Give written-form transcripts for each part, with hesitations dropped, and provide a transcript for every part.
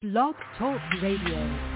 Blog Talk Radio.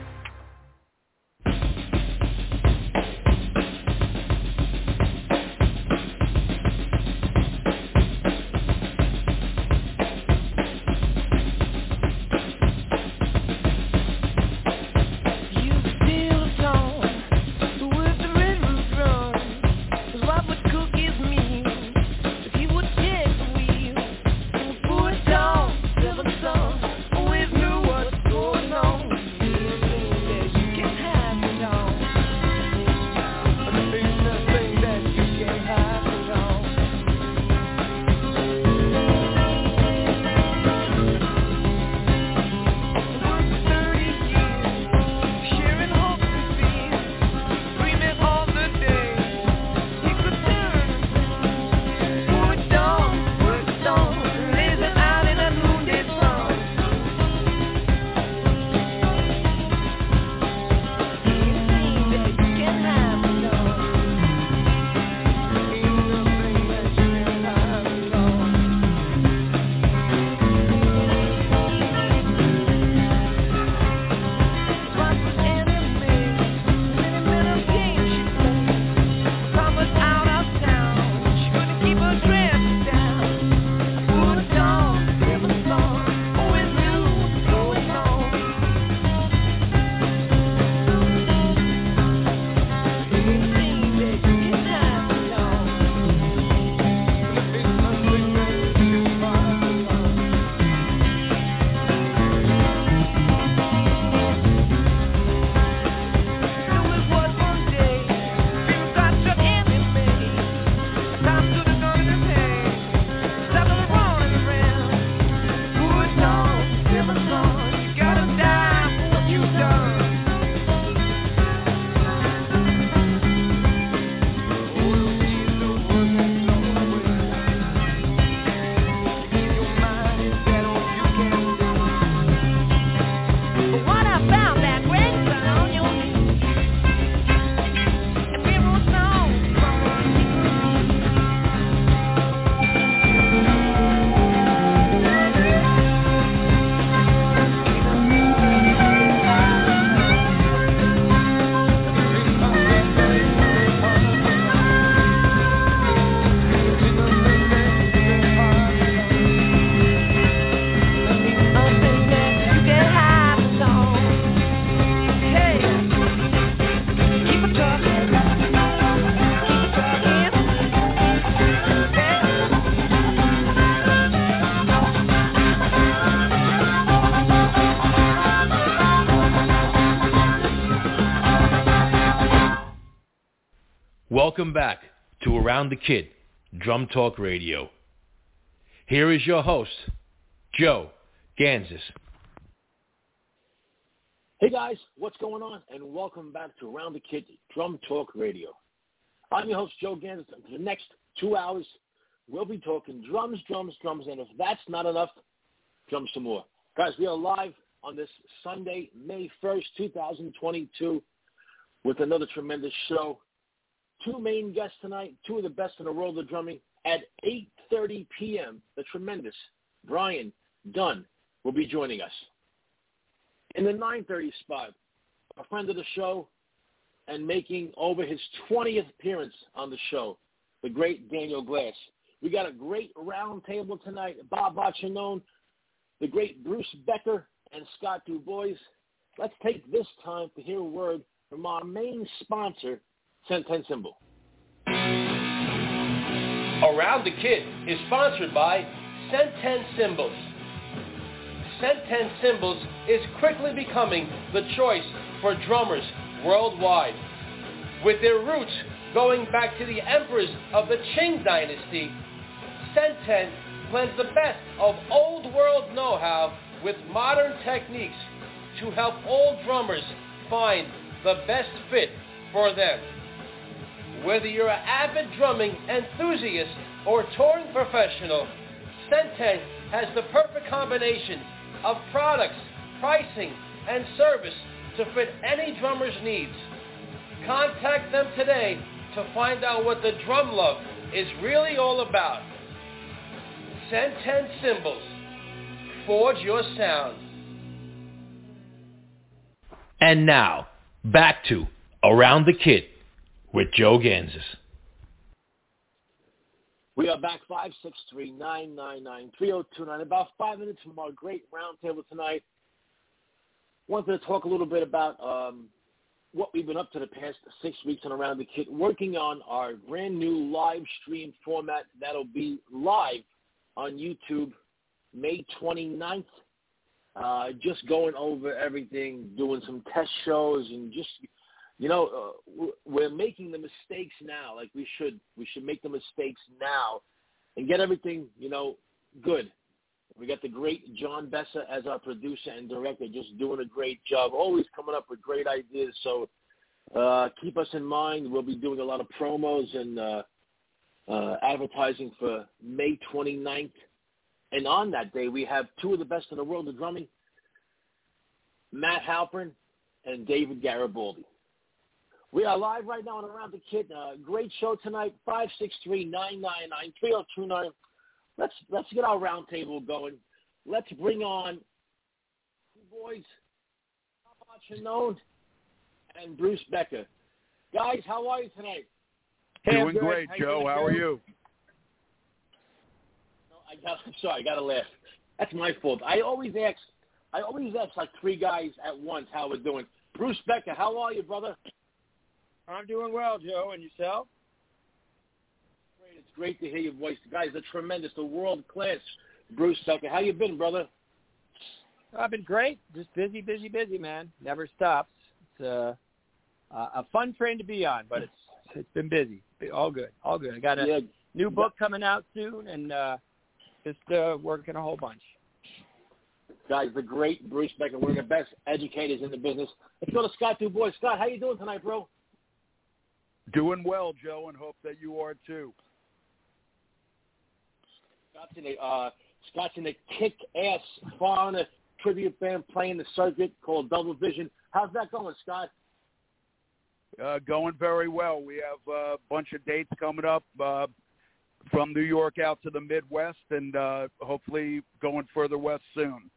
Welcome back to Around the Kid, Drum Talk Radio. Here is your host, Joe Gansas. Hey guys, what's going on? And welcome back to Around the Kid, Drum Talk Radio. I'm your host, Joe Gansas. And for the next 2 hours, we'll be talking drums, and if that's not enough, drum some more. Guys, we are live on this Sunday, May 1st, 2022, with another tremendous show. Two main guests tonight, two of the best in the world of drumming. At 8:30 p.m., the tremendous Brian Dunn will be joining us. In the 9:30 spot, a friend of the show and making over his 20th appearance on the show, the great Daniel Glass. We got a great round table tonight. Bob Boccianone, the great Bruce Becker, and Scott DuBois. Let's take this time to hear a word from our main sponsor, Centen Cymbal. Around the Kid is sponsored by Centen Cymbals. Centen Cymbals is quickly becoming the choice for drummers worldwide. With their roots going back to the emperors of the Qing dynasty, Centen blends the best of old world know-how with modern techniques to help all drummers find the best fit for them. Whether you're an avid drumming enthusiast or touring professional, Centen has the perfect combination of products, pricing, and service to fit any drummer's needs. Contact them today to find out what the drum love is really all about. Centen Cymbals. Forge your sound. And now, back to Around the Kid with Joe Gansas. We are back, 563-999-3029. About 5 minutes from our great roundtable tonight. Wanted to talk a little bit about what we've been up to the past 6 weeks on Around the Kid, working on our brand new live stream format that'll be live on YouTube May 29th. Just going over everything, doing some test shows, and just, we're making the mistakes now like we should. We should make the mistakes now and get everything, good. We got the great John Bessa as our producer and director, just doing a great job, always coming up with great ideas. So keep us in mind. We'll be doing a lot of promos and advertising for May 29th. And on that day, we have two of the best in the world of drumming, Matt Halpern and David Garibaldi. We are live right now on Around the Kid. Great show tonight, 563-999-3029. Let's get our roundtable going. Let's bring on two boys, Bob Chinone and Bruce Becker. Guys, how are you tonight? Doing great, Joe. How are you? I'm sorry, I got to laugh. That's my fault. I always ask like three guys at once how we're doing. Bruce Becker, how are you, brother? I'm doing well, Joe. And yourself? Great. It's great to hear your voice. The guys are tremendous, the world-class Bruce Becker. How you been, brother? I've been great. Just busy, man. Never stops. It's a fun train to be on, but it's been busy. All good. I got a new book coming out soon, and just working a whole bunch. Guys, the great Bruce Becker, one of the best educators in the business. Let's go to Scott Dubois. Scott, how you doing tonight, bro? Doing well, Joe, and hope that you are too. Scott's in a kick-ass foreigner tribute band playing the circuit called Double Vision. How's that going, Scott? Going very well. We have a bunch of dates coming up from New York out to the Midwest, and hopefully going further west soon.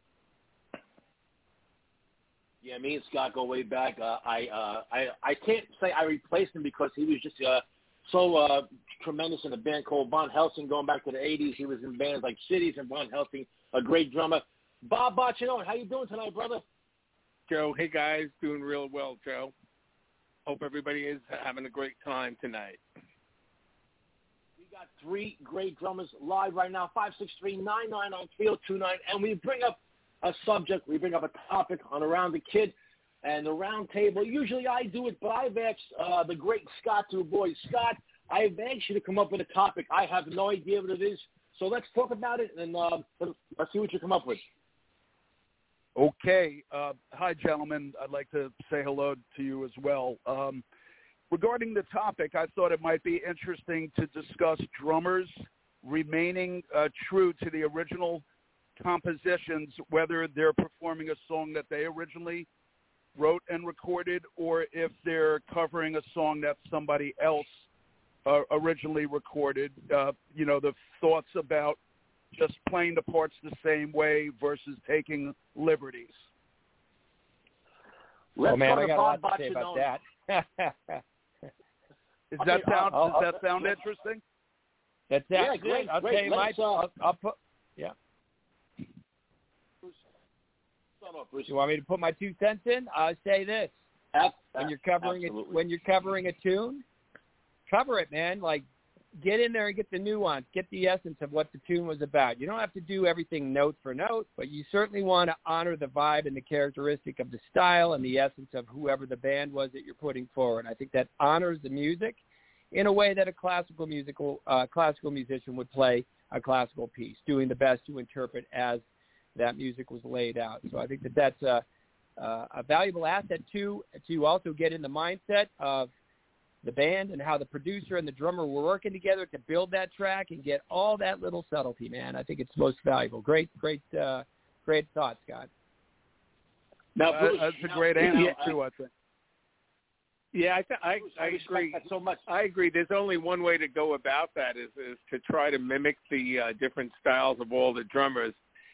Yeah, me and Scott go way back. I can't say I replaced him because he was just so tremendous in a band called Von Helsing going back to the 80s. He was in bands like Cities and Von Helsing, a great drummer. Bob Boccione, how you doing tonight, brother? Joe, hey, guys. Doing real well, Joe. Hope everybody is having a great time tonight. We got three great drummers live right now, 563-999-3029, and we bring up a subject, we bring up a topic on Around the Kid and the round table. Usually I do it, but I've asked the great Scott Dubois. Scott, I've asked you to come up with a topic. I have no idea what it is, so let's talk about it, and let's see what you come up with. Okay. Hi, gentlemen. I'd like to say hello to you as well. Regarding the topic, I thought it might be interesting to discuss drummers remaining true to the original compositions, whether they're performing a song that they originally wrote and recorded, or if they're covering a song that somebody else originally recorded. The thoughts about just playing the parts the same way versus taking liberties. I got a lot to say about that. Does that sound interesting? That sounds good. Great. I'll tell you my. I'll put. Yeah. You want me to put my 2 cents in? I'll say this: when you're covering a tune, cover it, man. Like, get in there and get the nuance, get the essence of what the tune was about. You don't have to do everything note for note, but you certainly want to honor the vibe and the characteristic of the style and the essence of whoever the band was that you're putting forward. I think that honors the music in a way that a classical musician would play a classical piece, doing the best to interpret as that music was laid out. So I think that that's a valuable asset to also get in the mindset of the band and how the producer and the drummer were working together to build that track and get all that little subtlety, man. I think it's most valuable. Great thought, Scott. Now, Bruce, that's a great answer too, I think. Yeah, I agree. That so much. I agree. There's only one way to go about that is to try to mimic the different styles of all the drummers.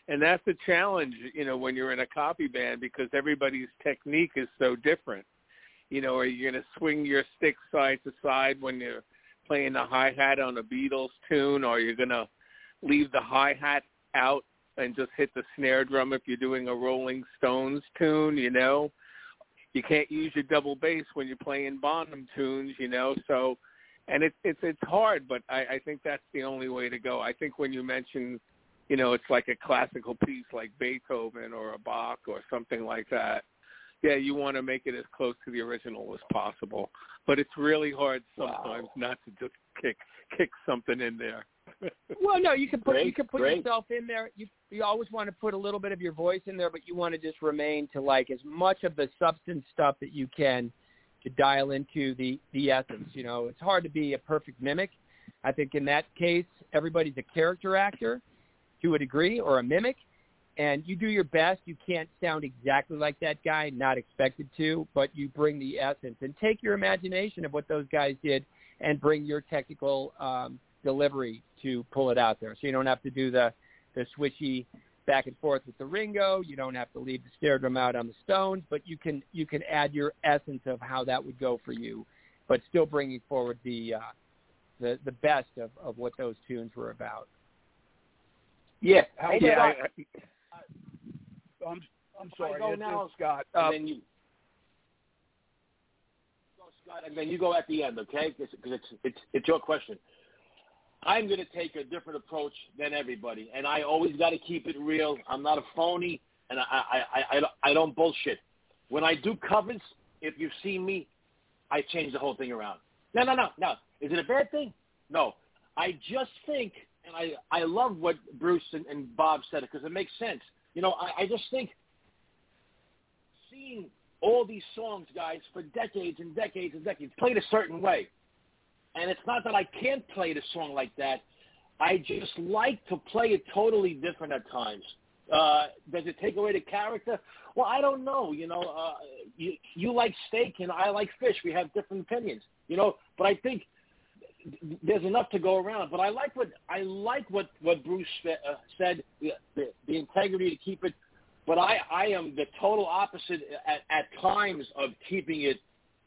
And that's a challenge, when you're in a copy band, because everybody's technique is so different. Are you going to swing your stick side to side when you're playing the hi-hat on a Beatles tune, or are you going to leave the hi-hat out and just hit the snare drum if you're doing a Rolling Stones tune, You can't use your double bass when you're playing Bonham tunes, So, and it's hard, but I think that's the only way to go. I think when you mention, it's like a classical piece like Beethoven or a Bach or something like that, yeah, you want to make it as close to the original as possible. But it's really hard sometimes not to just kick something in there. Well, no, you can put yourself in there. You always want to put a little bit of your voice in there, but you want to just remain to like as much of the substance stuff that you can to dial into the essence. It's hard to be a perfect mimic. I think in that case, everybody's a character actor to a degree or a mimic, and you do your best. You can't sound exactly like that guy, not expected to, but you bring the essence and take your imagination of what those guys did and bring your technical delivery to pull it out there. So you don't have to do the switchy back and forth with the Ringo. You don't have to leave the snare drum out on the Stones, but you can add your essence of how that would go for you, but still bringing forward the best of what those tunes were about. Yeah. I'm sorry. Go now, Scott. And then you go, Scott, and then you go at the end, okay? Because it's your question. I'm going to take a different approach than everybody, and I always got to keep it real. I'm not a phony, and I don't bullshit. When I do covers, if you've seen me, I change the whole thing around. No. Is it a bad thing? No. I just think, and I love what Bruce and Bob said, because it makes sense. I just think seeing all these songs, guys, for decades and decades and decades, played a certain way. And it's not that I can't play the song like that. I just like to play it totally different at times. Does it take away the character? Well, I don't know. You like steak and I like fish. We have different opinions. But I think there's enough to go around. But I like what Bruce said. The integrity to keep it. But I am the total opposite at times of keeping it.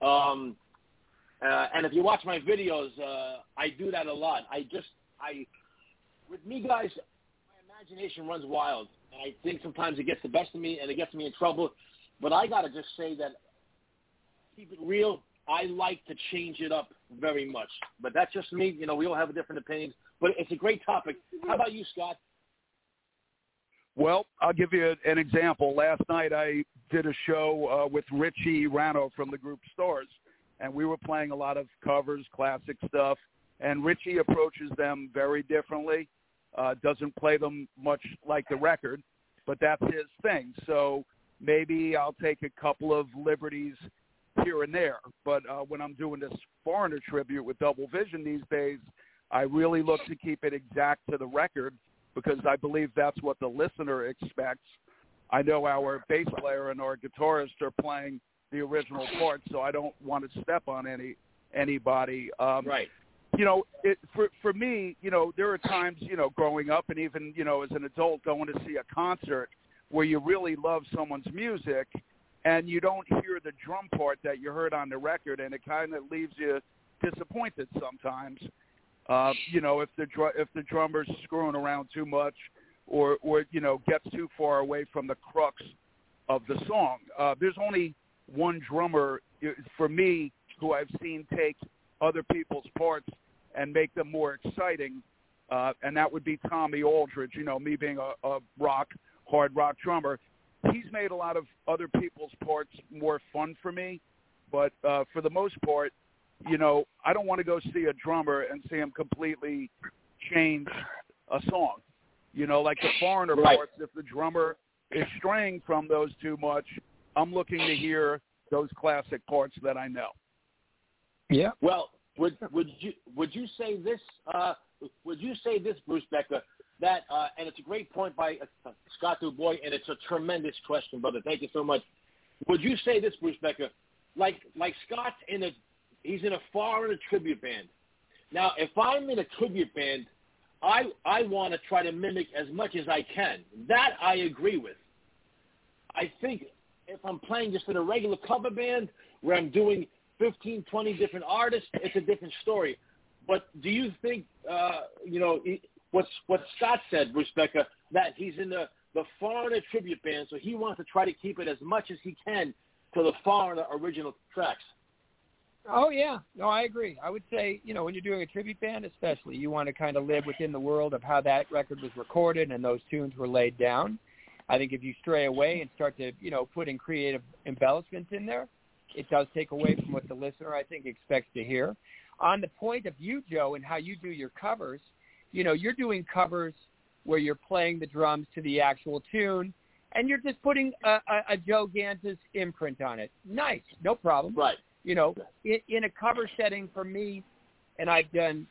And if you watch my videos, I do that a lot. With me, guys, my imagination runs wild. And I think sometimes it gets the best of me and it gets me in trouble. But I got to just say that, keep it real, I like to change it up very much. But that's just me. We all have different opinions. But it's a great topic. How about you, Scott? Well, I'll give you an example. Last night I did a show with Richie Rano from the group Stars. And we were playing a lot of covers, classic stuff. And Richie approaches them very differently, doesn't play them much like the record, but that's his thing. So maybe I'll take a couple of liberties here and there. But when I'm doing this Foreigner tribute with Double Vision these days, I really look to keep it exact to the record because I believe that's what the listener expects. I know our bass player and our guitarist are playing the original part, so I don't want to step on anybody. Right. For me, there are times, growing up and even, as an adult going to see a concert where you really love someone's music and you don't hear the drum part that you heard on the record, and it kind of leaves you disappointed sometimes. If the drummer's screwing around too much or gets too far away from the crux of the song. There's only one drummer for me who I've seen take other people's parts and make them more exciting, and that would be Tommy Aldridge. Me being a hard rock drummer, he's made a lot of other people's parts more fun for me, but for the most part, I don't want to go see a drummer and see him completely change a song. Like the Foreigner parts, if the drummer is straying from those too much, I'm looking to hear those classic parts that I know. Yeah. Well, would you say this? Bruce Becker? That and it's a great point by Scott Dubois, and it's a tremendous question, brother. Thank you so much. Would you say this, Bruce Becker? Like Scott's he's in a Foreigner tribute band. Now, if I'm in a tribute band, I want to try to mimic as much as I can. That I agree with. I think if I'm playing just in a regular cover band where I'm doing 15, 20 different artists, it's a different story. But do you think, what Scott said, Rebecca, that he's in the Foreigner tribute band, so he wants to try to keep it as much as he can to the Foreigner original tracks? Oh, yeah. No, I agree. I would say, when you're doing a tribute band especially, you want to kind of live within the world of how that record was recorded and those tunes were laid down. I think if you stray away and start to, put in creative embellishments in there, it does take away from what the listener, I think, expects to hear. On the point of you, Joe, and how you do your covers, you're doing covers where you're playing the drums to the actual tune, and you're just putting a Joe Gans's imprint on it. Nice. No problem. Right. In a cover setting for me, and I've done,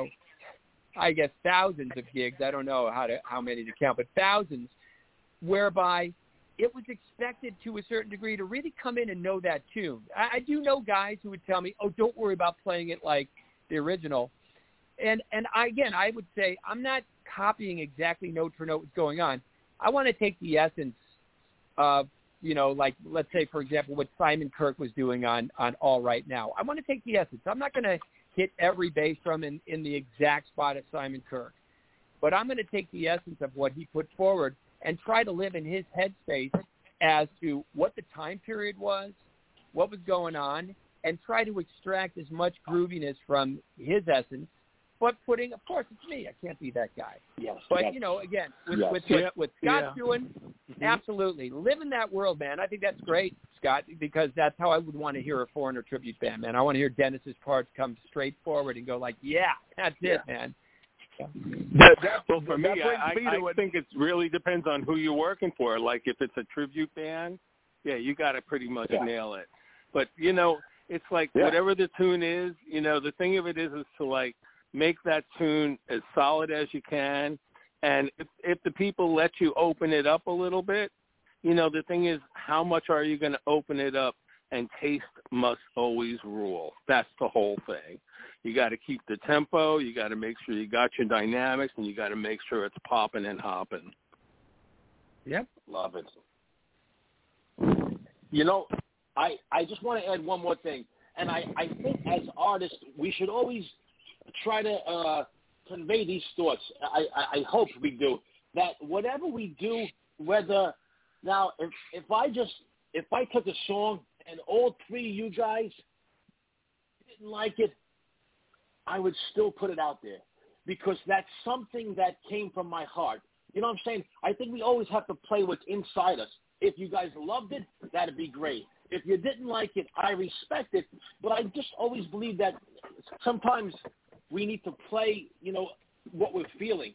I guess thousands of gigs. I don't know how many to count, but thousands, whereby it was expected to a certain degree to really come in and know that tune. I do know guys who would tell me, oh, don't worry about playing it like the original. And I would say I'm not copying exactly note for note what's going on. I want to take the essence of, like, let's say, for example, what Simon Kirke was doing on All Right Now. I want to take the essence. I'm not going to hit every bass drum in the exact spot of Simon Kirke, but I'm going to take the essence of what he put forward and try to live in his headspace as to what the time period was, what was going on, and try to extract as much grooviness from his essence, but putting, of course, it's me. I can't be that guy. Yes. But, again, with Scott's doing, absolutely. Live in that world, man. I think that's great, Scott, because that's how I would want to hear a Foreigner tribute band, man. I want to hear Dennis's parts come straight forward and go like, yeah, that's it, man. Yeah. Well, for me, I think it really depends on who you're working for. Like, if it's a tribute band, yeah, you got to pretty much nail it. But, it's like whatever the tune is, the thing of it is to, like, make that tune as solid as you can. And if the people let you open it up a little bit, the thing is, how much are you going to open it up? And taste must always rule. That's the whole thing. You got to keep the tempo. You got to make sure you got your dynamics, and you got to make sure it's popping and hopping. Yep. Love it. I just want to add one more thing. And I think as artists, we should always try to convey these thoughts. I hope we do. That whatever we do, whether now if I took a song and all three of you guys didn't like it, I would still put it out there because that's something that came from my heart. You know what I'm saying? I think we always have to play what's inside us. If you guys loved it, that'd be great. If you didn't like it, I respect it. But I just always believe that sometimes we need to play, what we're feeling.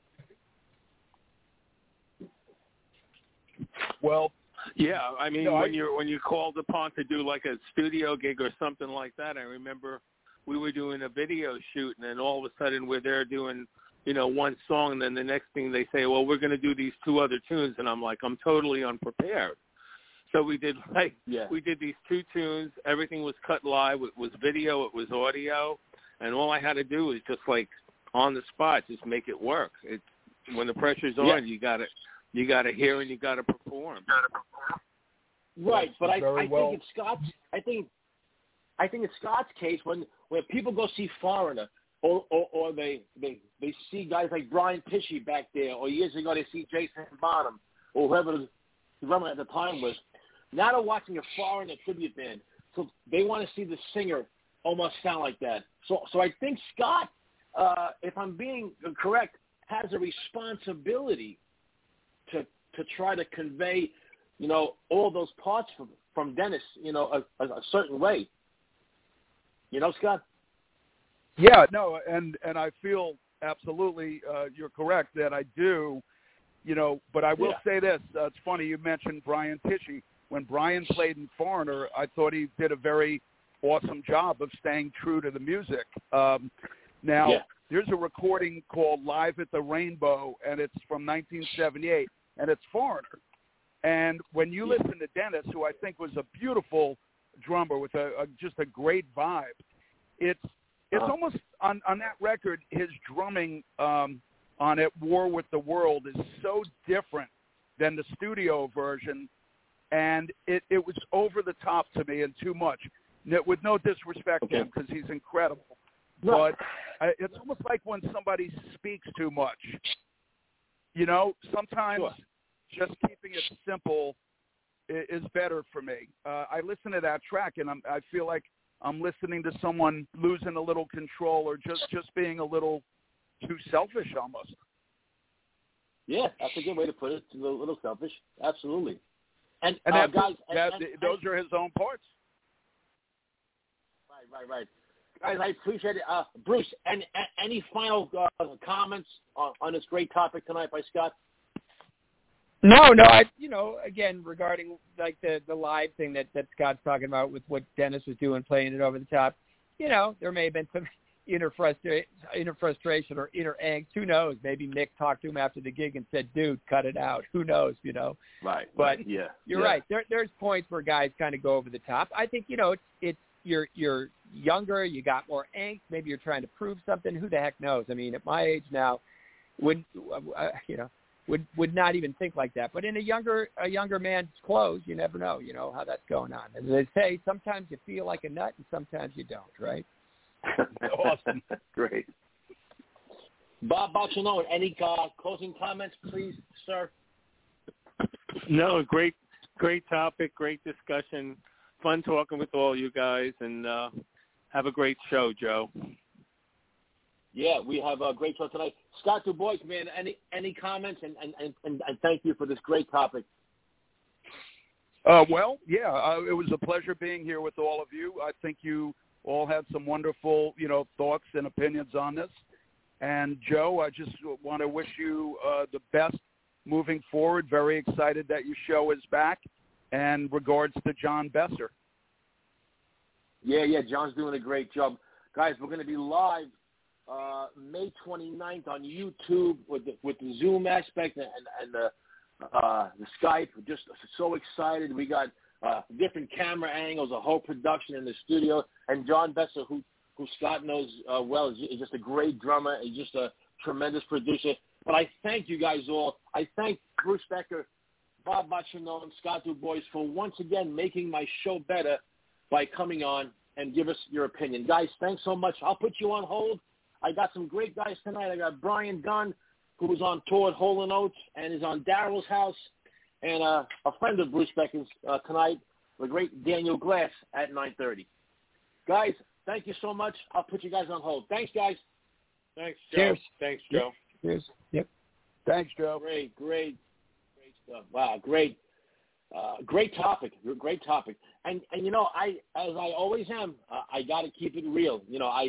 Well, yeah, I mean, when you're called upon to do like a studio gig or something like that, I remember we were doing a video shoot, and then all of a sudden we're there doing, one song, and then the next thing they say, well, we're going to do these two other tunes, and I'm like, I'm totally unprepared. So we did we did these two tunes. Everything was cut live. It was video. It was audio, and all I had to do was just like on the spot, just make it work. When the pressure's on, you got to hear and you got to perform. Right, but I think in Scott's case, when people go see Foreigner, or they see guys like Brian Tichy back there, or years ago they see Jason Bonham, or whoever the drummer at the time was. Now they're watching a Foreigner tribute band, so they want to see the singer almost sound like that. So I think Scott, if I'm being correct, has a responsibility to try to convey, all those parts from Dennis, a certain way. Scott? Yeah, no, and I feel absolutely you're correct that I do, but I will say this. It's funny you mentioned Brian Tichy. When Brian played in Foreigner, I thought he did a very awesome job of staying true to the music. There's a recording called Live at the Rainbow, and it's from 1978, and it's Foreigner. And when you listen to Dennis, who I think was a beautiful drummer with just a great vibe, it's almost on that record, his drumming on At War with the World is so different than the studio version, and it was over the top to me and too much. With no disrespect to him, because he's incredible. But it's almost like when somebody speaks too much. You know, sometimes just keeping it simple is better for me. I listen to that track, and I feel like I'm listening to someone losing a little control or just being a little too selfish almost. Yeah, that's a good way to put it. A little selfish. Absolutely. And that, guys, those are his own parts. Right. Guys, I appreciate it. Bruce, any final comments on this great topic tonight by Scott? No. Again, regarding like the live thing that Scott's talking about with what Dennis was doing, playing it over the top, there may have been some inner frustration or inner angst. Who knows? Maybe Mick talked to him after the gig and said, "Dude, cut it out." Who knows? Right. But you're right. There's points where guys kind of go over the top. I think it's you're younger, you got more angst. Maybe you're trying to prove something. Who the heck knows? I mean, at my age now, would not even think like that. But in a younger man's clothes, you never know. How that's going on. As they say, sometimes you feel like a nut, and sometimes you don't. Right? Awesome. Great. Bob Boccianone, any closing comments, please, sir? No, great topic, great discussion. Fun talking with all you guys, and have a great show, Joe. Yeah, we have a great show tonight. Scott Du Bois, man, any comments? And thank you for this great topic. It was a pleasure being here with all of you. I think you all had some wonderful, thoughts and opinions on this. And, Joe, I just want to wish you the best moving forward. Very excited that your show is back. And regards to John Besser. Yeah, John's doing a great job. Guys, we're going to be live May 29th on YouTube with the Zoom aspect and the Skype. We're just so excited. We got different camera angles, a whole production in the studio. And John Besser, who Scott knows well, is just a great drummer. He's just a tremendous producer. But I thank you guys all. I thank Bruce Becker, Bob Boccianone, Scott Du Bois for once again making my show better by coming on and give us your opinion. Guys, thanks so much. I'll put you on hold. I got some great guys tonight. I got Brian Dunn, who was on tour at Hole & Oates and is on Daryl's House, and a friend of Bruce Becker's tonight, the great Daniel Glass at 9:30. Guys, thank you so much. I'll put you guys on hold. Thanks, guys. Thanks, Joe. Cheers. Thanks, Joe. Cheers. Yep. Thanks, Joe. Great stuff. Wow, great topic. Great topic. And as I always am, I got to keep it real.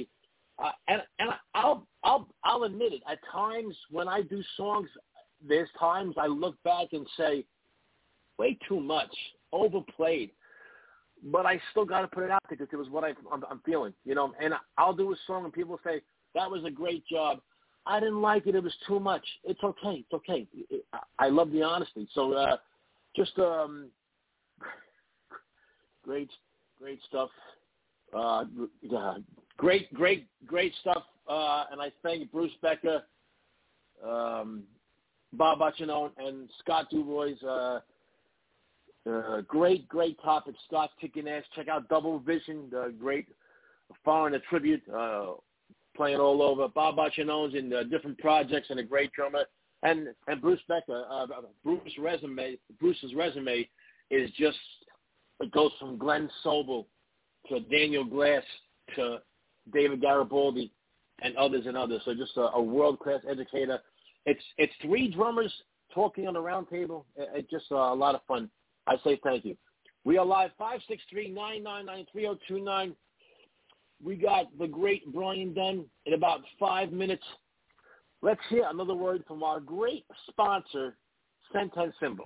I'll admit it. At times when I do songs, there's times I look back and say, way too much, overplayed. But I still got to put it out there because it was what I'm feeling, And I'll do a song and people say, that was a great job. I didn't like it. It was too much. It's okay. It's okay. I love the honesty. So great stuff. Great stuff. And I thank Bruce Becker, Bob Boccianone, and Scott Du Bois. Great topic. Scott's kicking ass. Check out Double Vision, the great foreign tribute, playing all over. Bob Boccianone's in different projects and a great drummer. And Bruce Becker, Bruce's resume is just, it goes from Glenn Sobel to Daniel Glass to David Garibaldi and others. So just a world-class educator. It's three drummers talking on the round table. It's just a lot of fun. I say thank you. We are live, 563-999-3029. We got the great Brian Dunn in about 5 minutes. Let's hear another word from our great sponsor, Centen Cymbal.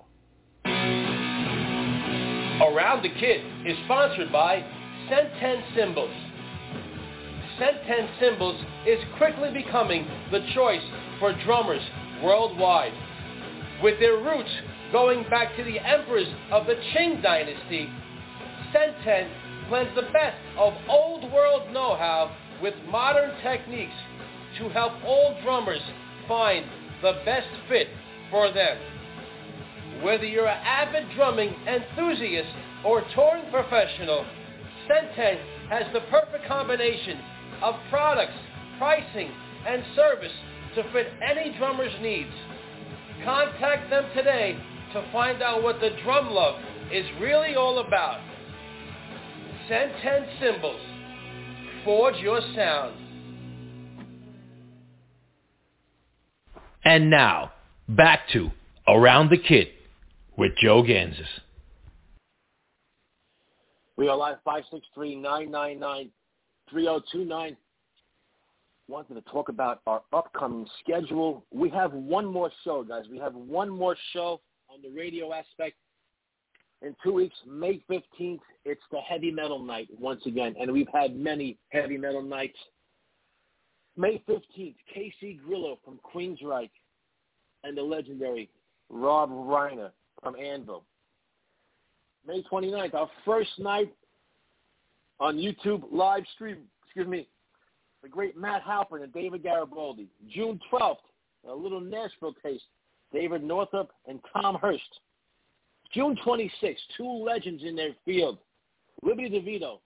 Around the Kid is sponsored by Centen Cymbals. Centen Cymbals is quickly becoming the choice for drummers worldwide. With their roots going back to the emperors of the Qing dynasty, Centen blends the best of old world know-how with modern techniques to help all drummers find the best fit for them. Whether you're an avid drumming enthusiast or touring professional, Centen has the perfect combination of products, pricing, and service to fit any drummer's needs. Contact them today to find out what the drum love is really all about. Centen Cymbals. Forge your sound. And now, back to Around the Kit with Joe Gansas. We are live 563-999-3029. Wanted to talk about our upcoming schedule. We have one more show, guys. We have one more show on the radio aspect. In 2 weeks, May 15th, it's the heavy metal night once again, and we've had many heavy metal nights. May 15th, Casey Grillo from Queensryche and the legendary Rob Reiner from Anvil. May 29th, our first night on YouTube live stream, the great Matt Halpern and David Garibaldi. June 12th, a little Nashville taste, David Northup and Tom Hurst. June 26th, two legends in their field, Liberty DeVito.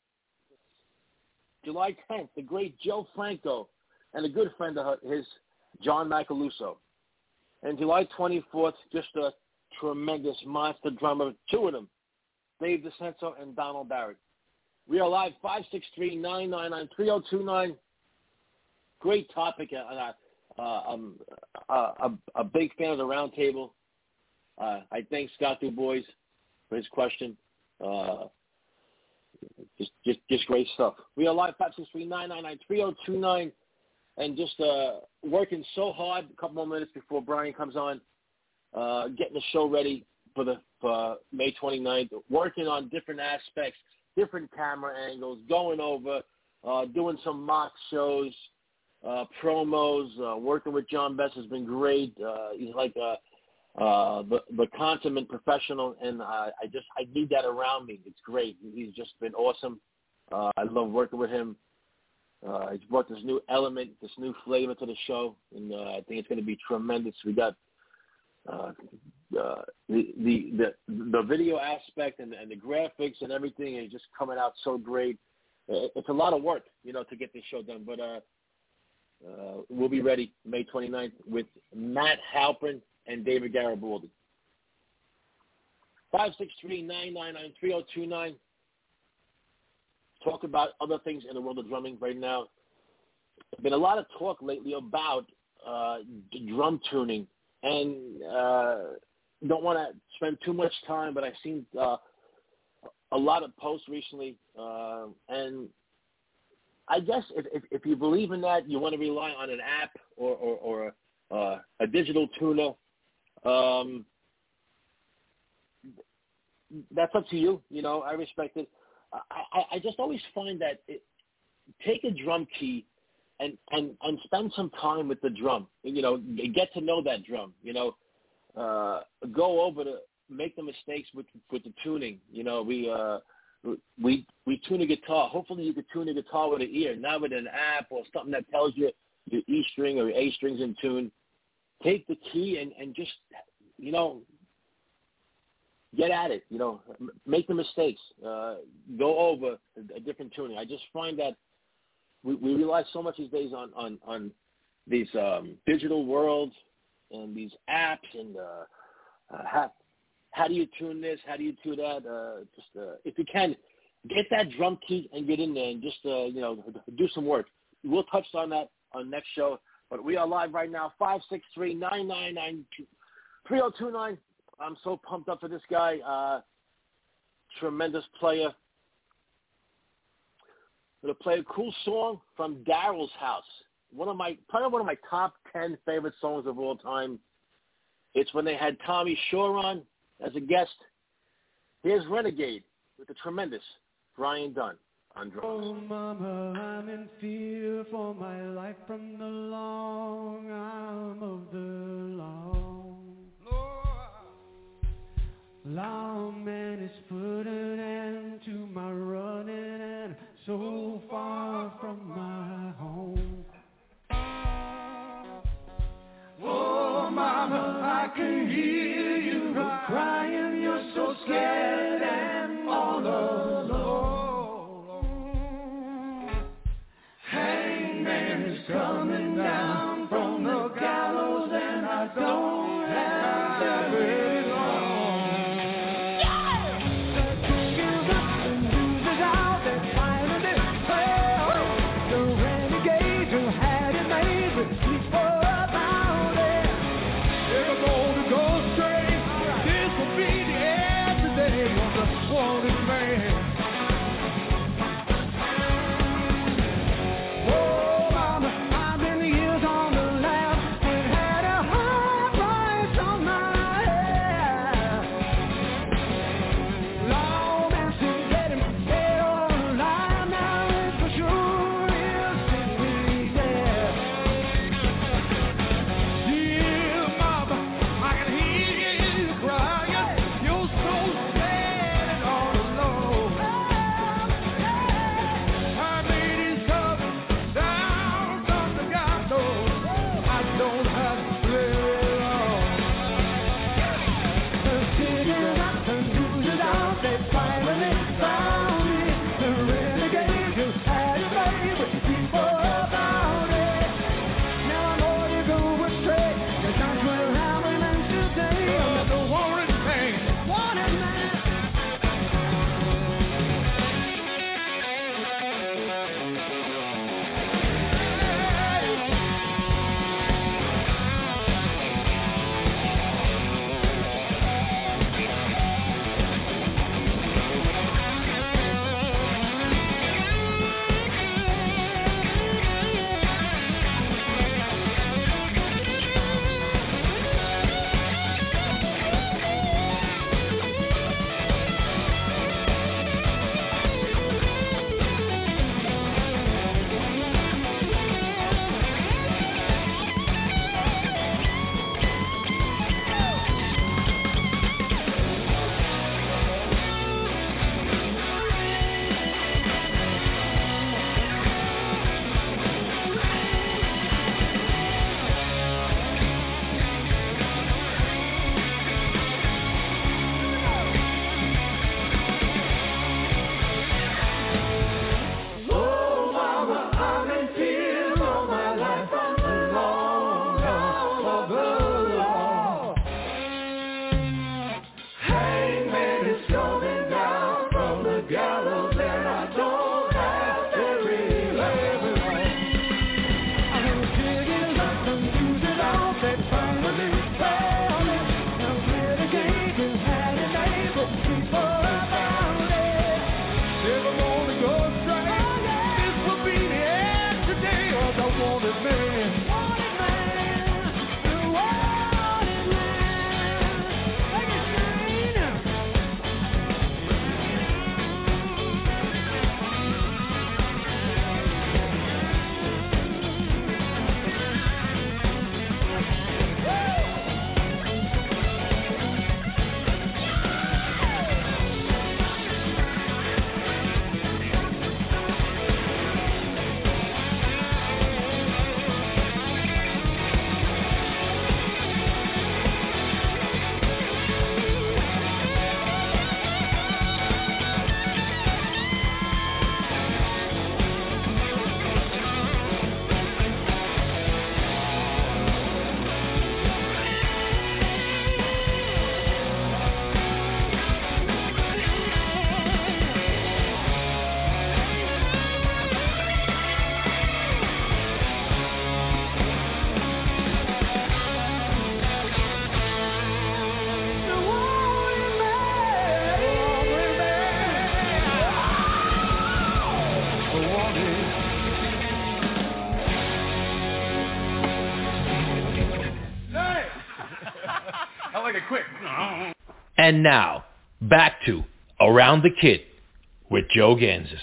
July 10th, the great Joe Franco and a good friend of his, John Macaluso. And July 24th, just a tremendous monster drummer, two of them, Dave DeCenso and Donald Barrett. We are live 563-999-3029. Great topic. I'm a big fan of the roundtable. I thank Scott DuBois for his question. Just great stuff. We are live 563-999-3029, and just working so hard. A couple more minutes before Brian comes on, getting the show ready for May 29th. Working on different aspects, different camera angles, going over, doing some mock shows, promos. Working with John Best has been great. He's like the consummate professional, and I need that around me. It's great. He's just been awesome. I love working with him. He's brought this new element, this new flavor to the show, and I think it's going to be tremendous. We got the video aspect and the graphics and everything is just coming out so great. It's a lot of work, to get this show done, but we'll be ready May 29th with Matt Halpern and David Garibaldi. 563-999-3029. Talk about other things in the world of drumming right now. There's been a lot of talk lately about drum tuning, and don't want to spend too much time, but I've seen a lot of posts recently, and I guess if you believe in that, you want to rely on an app or a digital tuner. That's up to you. I respect it. I just always find that take a drum key and spend some time with the drum. Get to know that drum. Go over to make the mistakes with the tuning. We tune a guitar. Hopefully you could tune a guitar with an ear, not with an app or something that tells you your E string or your A strings in tune. Take the key and just, get at it, make the mistakes, go over a different tuning. I just find that we rely so much these days on these digital worlds and these apps and how do you tune this, how do you tune that? If you can, get that drum key and get in there and just, do some work. We'll touch on that on next show. But we are live right now, 563-999-3029. I'm so pumped up for this guy. Tremendous player. I'm going to play a cool song from Daryl's House. Probably one of my top 10 favorite songs of all time. It's when they had Tommy Shore on as a guest. Here's Renegade with the tremendous Brian Dunn on drums. Oh, mama, I'm in fear for my life from the long arm of the law. Lawman has put an end to my running and so far from my home. wanted man. And now, back to Around the Kit with Joe Gansas.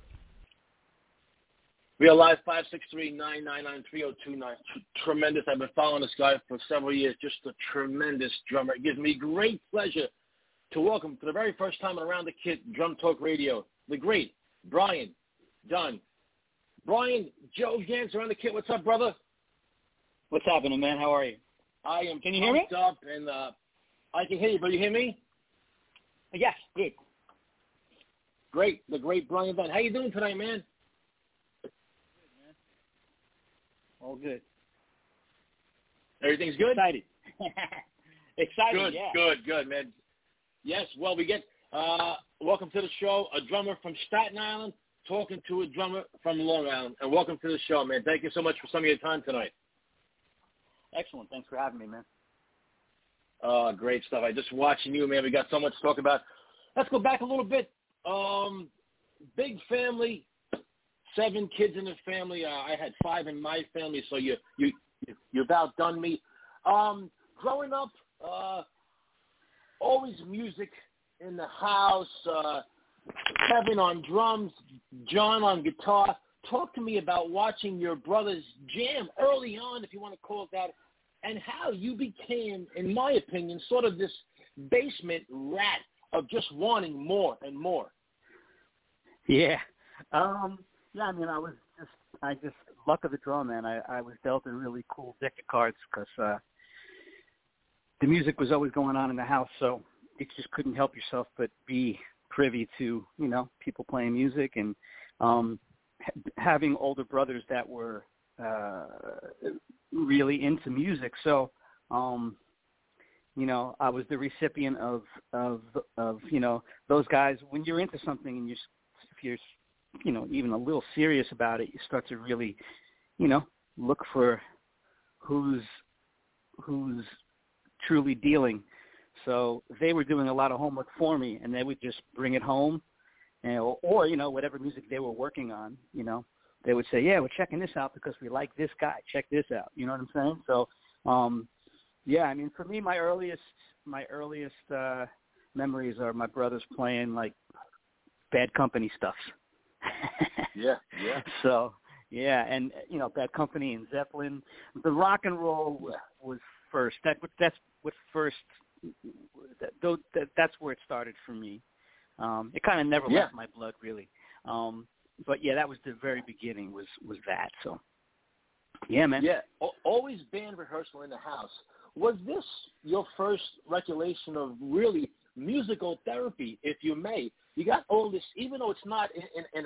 We are live, 563-999-3029. Tremendous. I've been following this guy for several years. Just a tremendous drummer. It gives me great pleasure to welcome for the very first time on Around the Kit Drum Talk Radio, the great Brian Dunn. Brian, Joe Gansas, Around the Kit. What's up, brother? What's happening, man? How are you? I am Can you hear me? Up and I can hear you, but you hear me? Yes, good. Great. The great Brian Dunn. How you doing tonight, man? Good, man. All good. Everything's good? Excited. Excited, good, yeah. Good, man. Yes, well, we get, welcome to the show, a drummer from Staten Island talking to a drummer from Long Island. And welcome to the show, man. Thank you so much for some of your time tonight. Excellent. Thanks for having me, man. Great stuff. I just watching you, man. We got so much to talk about. let's go back a little bit. Big family, 7 kids in the family. I had 5 in my family, so you've outdone me. Growing up, always music in the house. Kevin on drums, John on guitar. Talk to me about watching your brothers jam early on, if you want to call it that, and how you became, in my opinion, sort of this basement rat of just wanting more and more. Yeah. I mean, I just luck of the draw, man. I was dealt a really cool deck of cards because the music was always going on in the house, so you just couldn't help yourself but be privy to, people playing music and having older brothers that were really into music. So, I was the recipient of those guys. When you're into something and if you're even a little serious about it, you start to really, look for who's truly dealing. So they were doing a lot of homework for me, and they would just bring it home, or whatever music they were working on, they would say, yeah, we're checking this out because we like this guy. Check this out. You know what I'm saying? So, I mean, for me, my earliest memories are my brothers playing like Bad Company stuff. Yeah. So, and Bad Company and Zeppelin. The rock and roll was first. That's what first. That's where it started for me. It kind of never left my blood, really. But that was the very beginning. Was that? So, yeah, man. Yeah, always band rehearsal in the house. Was this your first recollection of really musical therapy, if you may? You got all this, even though it's not in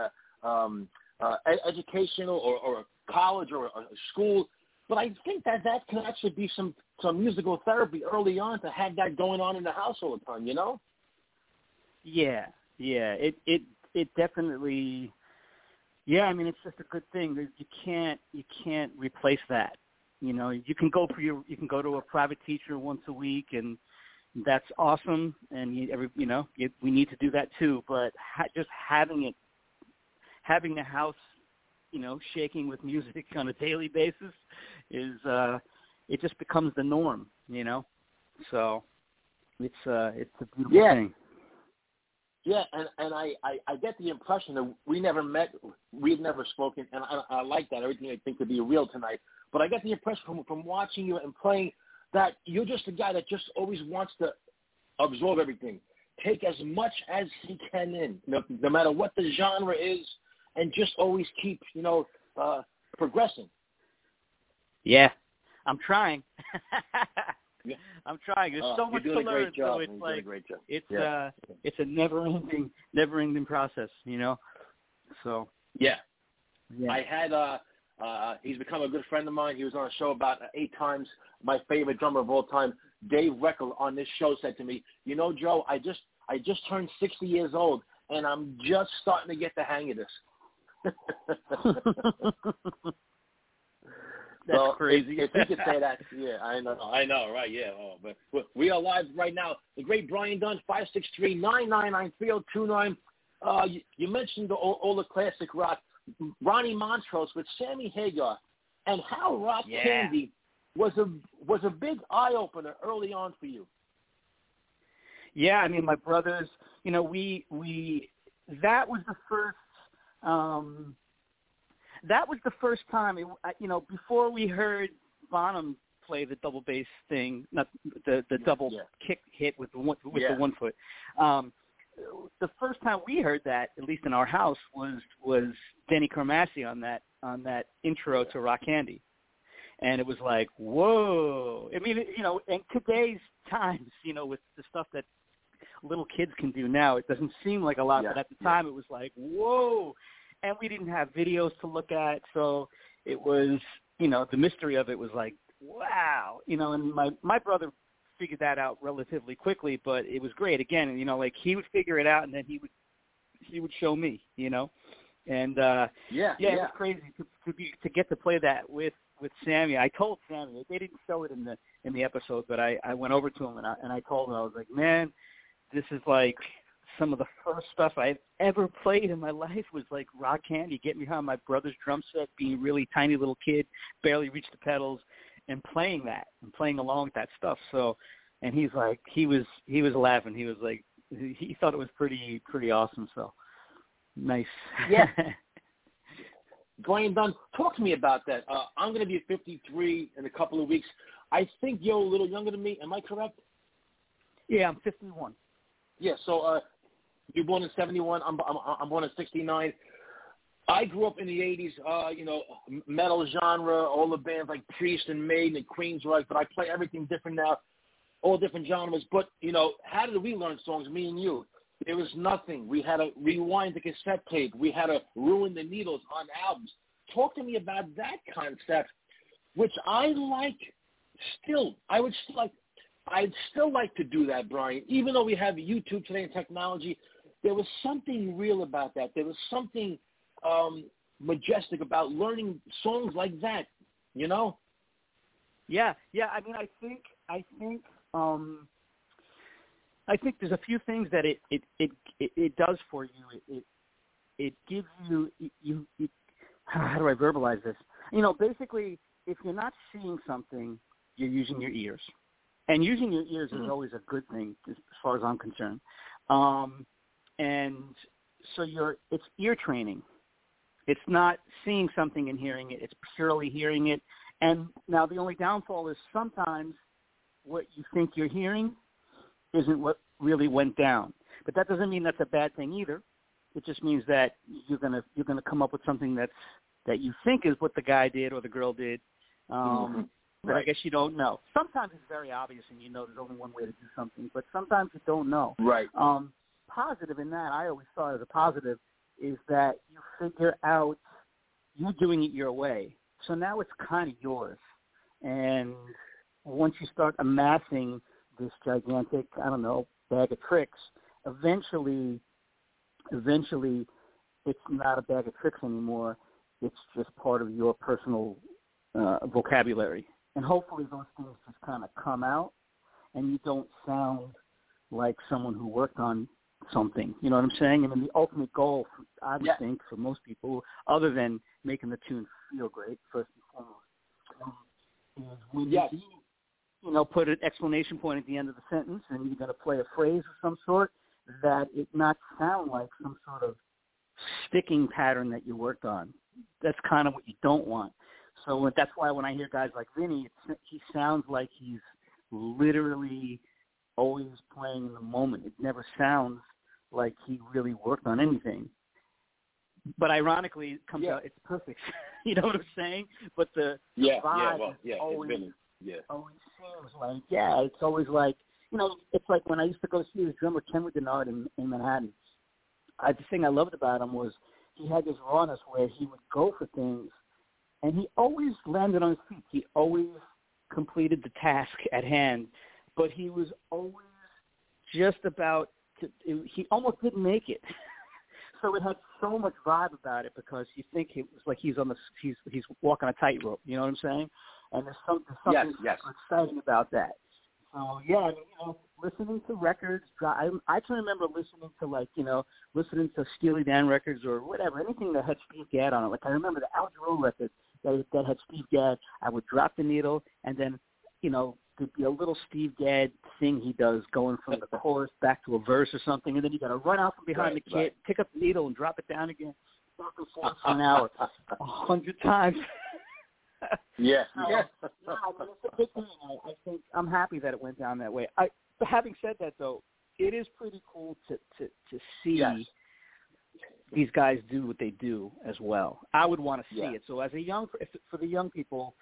a educational or a college or a school. But I think that can actually be some musical therapy early on to have that going on in the house all the time, Yeah. It definitely. Yeah, I mean, it's just a good thing. You can't replace that. You can go to a private teacher once a week, and that's awesome. And we need to do that too. But just having the house, shaking with music on a daily basis is it just becomes the norm, So it's a beautiful thing. Yeah, and I get the impression that we never met, we've never spoken, and I like that. Everything I think could be real tonight. But I get the impression from watching you and playing that you're just a guy that just always wants to absorb everything, take as much as he can in, no matter what the genre is, and just always keep, progressing. Yeah, I'm trying. Yeah. I'm trying. There's so much to learn. So it's like it's a never-ending process, So yeah. I had he's become a good friend of mine. He was on a show about 8 times. My favorite drummer of all time, Dave Reckel, on this show said to me, Joe, I just turned 60 years old, and I'm just starting to get the hang of this. That's so crazy. If he could say that, yeah, I know, right? Yeah, but we are live right now. The great Brian Dunn, 563-999-3029. You mentioned all the classic rock, Ronnie Montrose with Sammy Hagar, and how Rock Candy was a big eye opener early on for you. Yeah, I mean, my brothers, we that was the first. That was the first time, before we heard Bonham play the double bass thing, not the double kick hit with the one foot. The first time we heard that, at least in our house, was Denny Carmassi on that intro to Rock Candy, and it was like, whoa! I mean, in today's times, with the stuff that little kids can do now, it doesn't seem like a lot, but at the time, it was like, whoa! And we didn't have videos to look at, so it was, the mystery of it was like, wow, and my brother figured that out relatively quickly, but it was great. Again, like he would figure it out, and then he would show me, and it was crazy to get to play that with Sammy. I told Sammy, they didn't show it in the episode, but I went over to him and I told him, I was like, man, this is like some of the first stuff I've ever played in my life was like Rock Candy, Get Me High on my brother's drum set, being a really tiny little kid, barely reached the pedals, and playing that and playing along with that stuff. So, and he's like, he was laughing. He was like, he thought it was pretty awesome. So nice. Yeah. Brian Dunn, talk to me about that. I'm going to be 53 in a couple of weeks. I think you're a little younger than me. Am I correct? Yeah, I'm 51. Yeah, so you're born in 71. I'm born in 69. I grew up in the 80s, metal genre, all the bands like Priest and Maiden and Queensryche, but I play everything different now, all different genres. But, how did we learn songs, me and you? There was nothing. We had to rewind the cassette tape. We had to ruin the needles on albums. Talk to me about that concept, which I like still. I'd still like to do that, Brian. Even though we have YouTube today and technology, there was something real about that. There was something majestic about learning songs like that, Yeah. I mean, I think there's a few things that it does for you. It gives you how do I verbalize this? Basically, if you're not seeing something, you're using your ears. And using your ears is always a good thing as far as I'm concerned. And so it's ear training. It's not seeing something and hearing it. It's purely hearing it. And now the only downfall is sometimes what you think you're hearing isn't what really went down. But that doesn't mean that's a bad thing either. It just means that you're gonna come up with something that you think is what the guy did or the girl did. But I guess you don't know. Sometimes it's very obvious and there's only one way to do something, but sometimes you don't know. Right. Positive in that, I always saw it as a positive, is that you figure out you're doing it your way. So now it's kind of yours. And once you start amassing this gigantic, bag of tricks, eventually it's not a bag of tricks anymore. It's just part of your personal vocabulary. And hopefully those things just kind of come out and you don't sound like someone who worked on something. You know what I'm saying? I mean, the ultimate goal, I would think, for most people, other than making the tune feel great, first and foremost, is when you put an exclamation point at the end of the sentence and you're going to play a phrase of some sort, that it not sound like some sort of sticking pattern that you worked on. That's kind of what you don't want. So that's why when I hear guys like Vinny, he sounds like he's literally always playing in the moment. It never sounds like he really worked on anything. But ironically, it comes out, it's perfect. You know what I'm saying? But the vibe always seems like, it's always like, it's like when I used to go see his drummer, Ken Denard in Manhattan. The thing I loved about him was he had this rawness where he would go for things, and he always landed on his feet. He always completed the task at hand, but he was always just about to, he almost didn't make it. So it had so much vibe about it because you think it was like he's walking a tightrope. You know what I'm saying? And there's something exciting about that. So listening to records. I can remember listening to Steely Dan records or whatever, anything that had Steve Gadd on it. Like I remember the Al Jarreau record that had Steve Gadd. I would drop the needle, and then there'd be a little Steve Gadd thing he does going from the chorus back to a verse or something, and then you got to run out from behind the kit, pick up the needle, and drop it down again, back and forth for an hour, 100 times. Yeah. It's a big thing. I think I'm happy that it went down that way. Having said that, though, it is pretty cool to see these guys do what they do as well. I would want to see it. So as for the young people,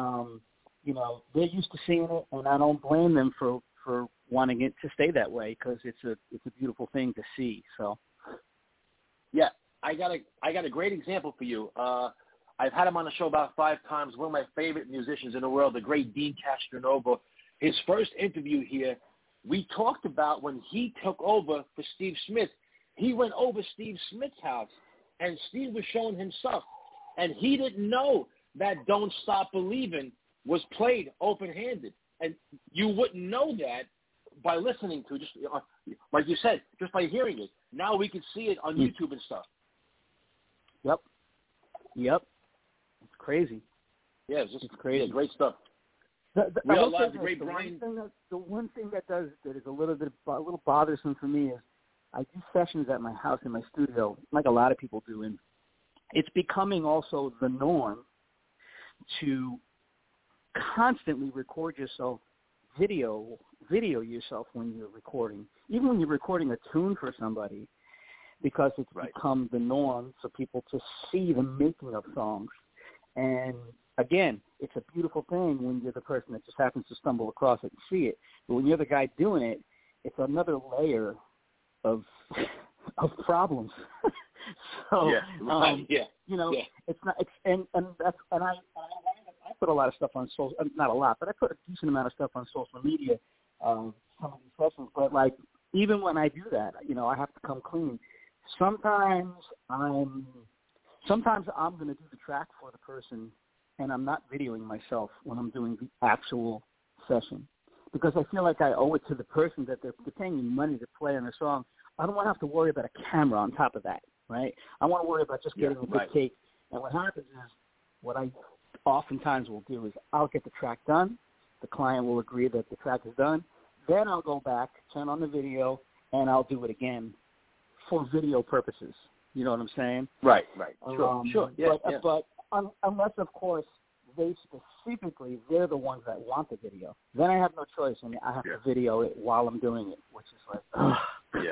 they're used to seeing it, and I don't blame them for wanting it to stay that way because it's a beautiful thing to see. So, yeah, I got a great example for you. I've had him on the show about 5 times. One of my favorite musicians in the world, the great Dean Castronova. His first interview here, we talked about when he took over for Steve Smith. He went over Steve Smith's house, and Steve was showing him stuff. And he didn't know that Don't Stop Believin' was played open-handed. And you wouldn't know that by listening to just like you said, just by hearing it. Now we can see it on YouTube and stuff. Yep. It's crazy. Yeah, it's crazy. Yeah, great stuff. The one thing that is a little bothersome for me is I do sessions at my house in my studio, like a lot of people do, and it's becoming also the norm to constantly record yourself, video yourself when you're recording, even when you're recording a tune for somebody, because it's become the norm for people to see the making of songs. And again, it's a beautiful thing when you're the person that just happens to stumble across it and see it. But when you're the guy doing it, it's another layer of problems. So it's not. I put a lot of stuff on social. Not a lot, but I put a decent amount of stuff on social media. Some of these sessions, but like even when I do that, I have to come clean. Sometimes I'm going to do the track for the person, and I'm not videoing myself when I'm doing the actual session, because I feel like I owe it to the person that they're paying me money to play on their song. I don't want to have to worry about a camera on top of that, right? I want to worry about just getting a good take. And what happens is, what I oftentimes will do is I'll get the track done. The client will agree that the track is done. Then I'll go back, turn on the video, and I'll do it again for video purposes. You know what I'm saying? Right. Sure. But unless, of course, they're the ones that want the video. Then I have no choice, and I have to video it while I'm doing it, which is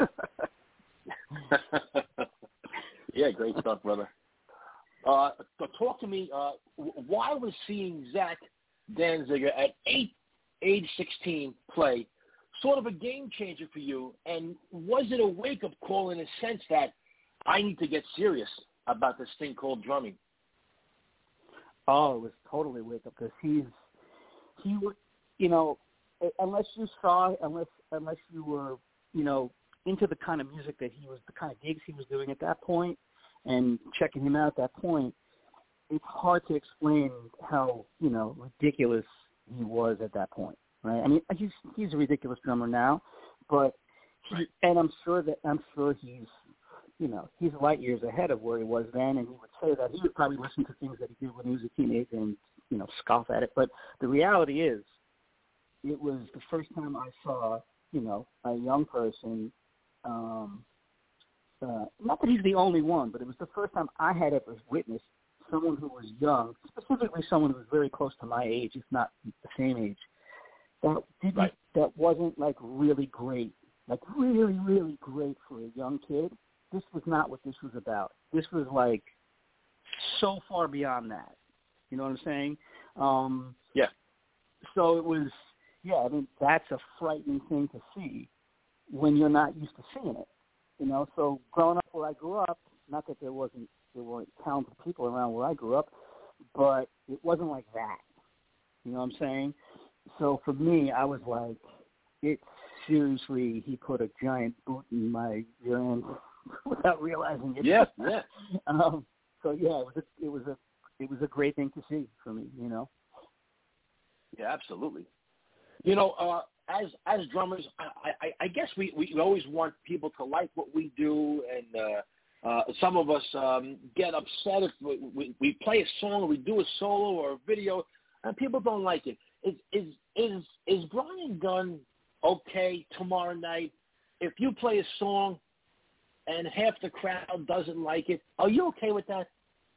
like, Yeah, great stuff, brother. So talk to me. Why was seeing Zach Danziger at age 16 play sort of a game changer for you? And was it a wake-up call in a sense that I need to get serious about this thing called drumming? Oh, it was totally a wake-up, because he would, unless you were, into the kind of music that he was, the kind of gigs he was doing at that point, and checking him out at that point, it's hard to explain how, ridiculous he was at that point, right? I mean, he's a ridiculous drummer now, but and I'm sure he's, he's light years ahead of where he was then, and he would say that he would probably listen to things that he did when he was a teenager and, scoff at it. But the reality is, it was the first time I saw, a young person, not that he's the only one, but it was the first time I had ever witnessed someone who was young, specifically someone who was very close to my age, if not the same age, that wasn't like really great, like really, really great for a young kid. This was not what this was about. This was like so far beyond that. You know what I'm saying? So it was, I mean, that's a frightening thing to see when you're not used to seeing it. So growing up where I grew up, not that there weren't talented people around where I grew up, but it wasn't like that. You know what I'm saying? So for me, I was like, he put a giant boot in my rear end without realizing it. Yeah. It was a great thing to see for me. Yeah, absolutely. As drummers, I guess we always want people to like what we do, and some of us get upset if we play a song or we do a solo or a video, and people don't like it. Is Brian Gunn okay tomorrow night if you play a song and half the crowd doesn't like it? Are you okay with that?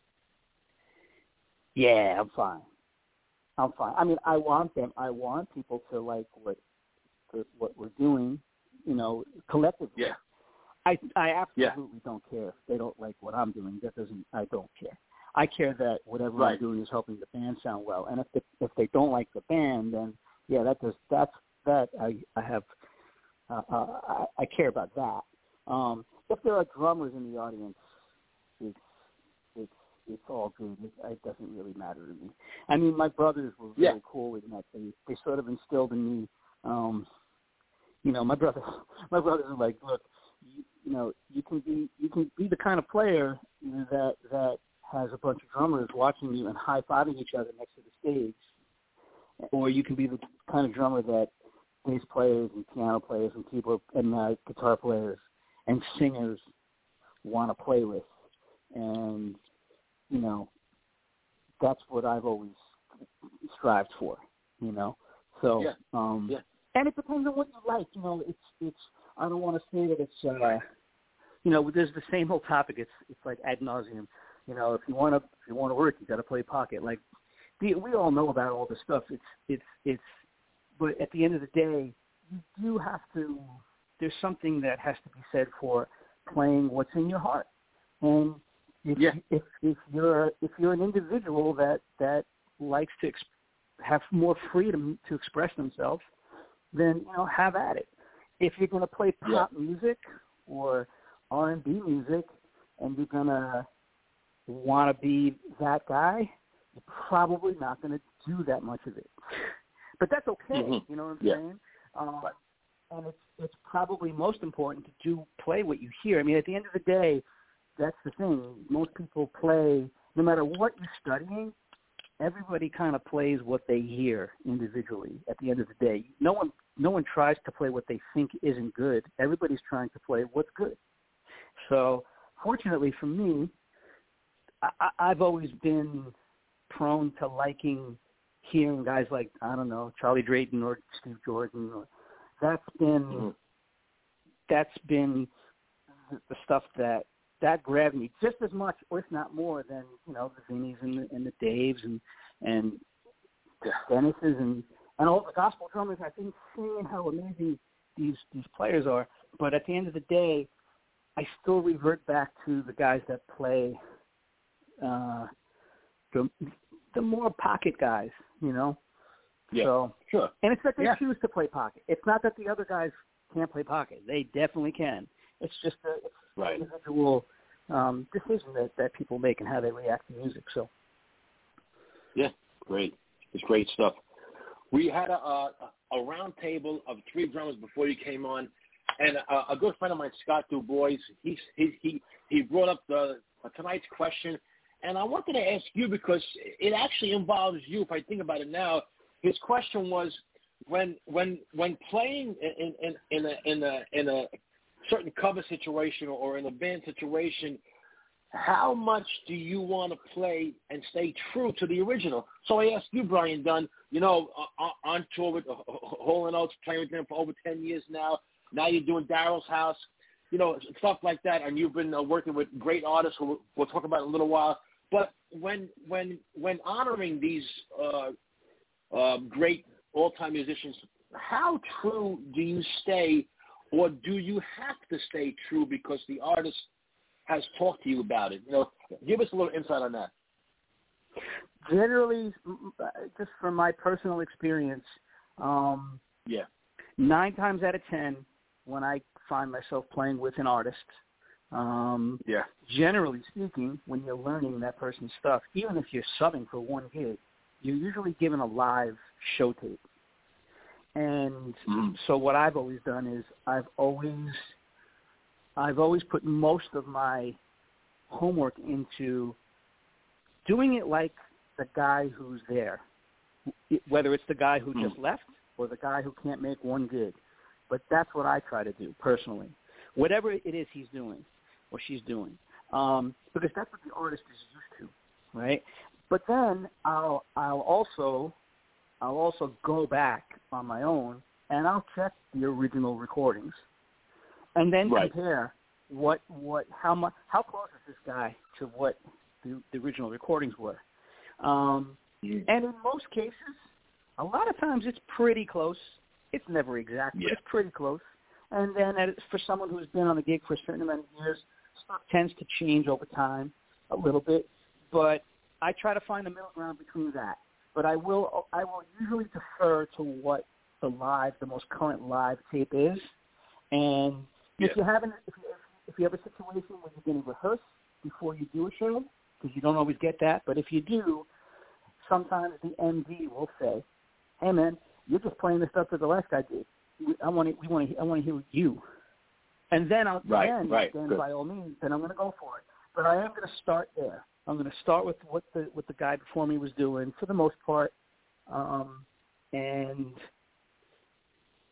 Yeah, I'm fine. I mean, I want people to like what we're doing, collectively. Yeah. I absolutely don't care if they don't like what I'm doing. I don't care. I care that whatever I'm doing is helping the band sound well. And if they don't like the band, then I care about that. If there are drummers in the audience, it's all good. It doesn't really matter to me. I mean, my brothers were very cool with that. They sort of instilled in me. My brothers are like, look, you can be the kind of player that has a bunch of drummers watching you and high-fiving each other next to the stage, or you can be the kind of drummer that bass players and piano players and keyboard and guitar players and singers want to play with. And, you know, that's what I've always strived for, you know. So, and it depends on what you like. You know, it's. I don't want to say that it's. You know, there's the same whole topic. It's like ad nauseum. You know, if you want to work, you got to play pocket. Like, we all know about all this stuff. It's. But at the end of the day, you do have to. There's something that has to be said for playing what's in your heart. And if you're an individual that likes to have more freedom to express themselves, then, you know, have at it. If you're going to play pop music or R&B music and you're going to want to be that guy, you're probably not going to do that much of it. But that's okay, you know what I'm saying? And it's probably most important to play what you hear. I mean, at the end of the day, that's the thing. Most people play, no matter what you're studying, everybody kind of plays what they hear individually at the end of the day. No one tries to play what they think isn't good. Everybody's trying to play what's good. So fortunately for me, I've always been prone to liking hearing guys like, I don't know, Charlie Drayton or Steve Jordan. That's been the stuff that grabbed me just as much, or if not more, than, you know, the Vinnies and the Daves and the Dennis's and all the gospel drummers. I've been seeing how amazing these players are. But at the end of the day, I still revert back to the guys that play the more pocket guys, you know. Yeah, so, sure. And it's that they choose to play pocket. It's not that the other guys can't play pocket. They definitely can. It's just an individual decision that people make and how they react to music. So, yeah, great. It's great stuff. We had a round table of 3 drummers before you came on, and a good friend of mine, Scott DuBois, he brought up tonight's question, and I wanted to ask you because it actually involves you. If I think about it now, his question was when playing in a certain cover situation or in a band situation, how much do you want to play and stay true to the original? So I asked you, Brian Dunn, you know, on tour with Hall & Oates, playing with them for over 10 years now. Now you're doing Daryl's House, you know, stuff like that, and you've been working with great artists who we'll talk about in a little while. But when honoring these great all-time musicians, how true do you stay, or do you have to stay true because the artist has talked to you about it? You know, give us a little insight on that. Generally, just from my personal experience, 9 times out of 10, when I find myself playing with an artist, generally speaking, when you're learning that person's stuff, even if you're subbing for one gig, you're usually given a live show tape. And so what I've always done is I've always put most of my homework into doing it like the guy who's there, whether it's the guy who just left or the guy who can't make one gig. But that's what I try to do personally, whatever it is he's doing or she's doing, because that's what the artist is used to, right? But then I'll also go back on my own and I'll check the original recordings, and then compare how close is this guy to what the original recordings were. And in most cases, a lot of times it's pretty close. It's never exact, but it's pretty close. And then for someone who's been on the gig for a certain amount of years, stuff tends to change over time a little bit. But I try to find a middle ground between that. But I will usually defer to what the most current live tape is. And if you have a situation where you're going to rehearse before you do a show, because you don't always get that, but if you do, sometimes the MD will say, "Hey man, you're just playing the stuff that the last guy did. I want to hear you." And then then by all means, then I'm going to go for it. But I am going to start there. I'm going to start with what the guy before me was doing for the most part, and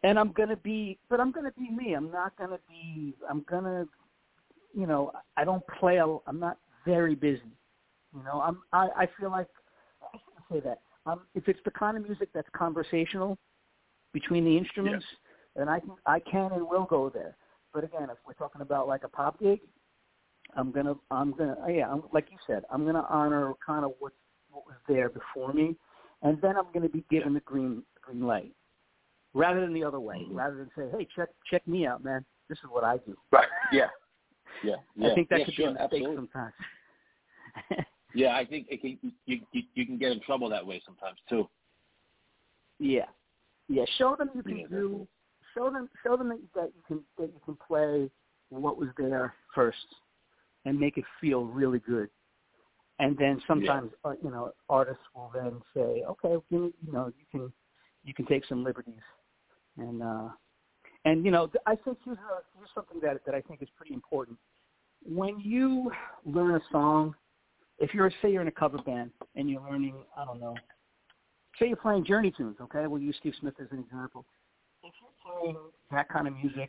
And I'm gonna be me. I'm not gonna be. I'm gonna, I don't play. I'm not very busy. I feel like I shouldn't say that. If it's the kind of music that's conversational between the instruments, then I can and will go there. But again, if we're talking about like a pop gig, I'm gonna like you said, I'm gonna honor kind of what was there before me, and then I'm gonna be given the green light, rather than the other way, rather than say, hey, check me out, man. This is what I do. Right. Yeah. I think that could be a mistake sometimes. Yeah, I think you can get in trouble that way sometimes too. Yeah. Show them you can do. Show them that you can play what was there first, and make it feel really good. And then sometimes artists will then say, okay, you can take some liberties. And I think here's something that I think is pretty important. When you learn a song, if say you're in a cover band and you're learning, I don't know, say you're playing Journey tunes, okay? We'll use Steve Smith as an example. If you're playing that kind of music,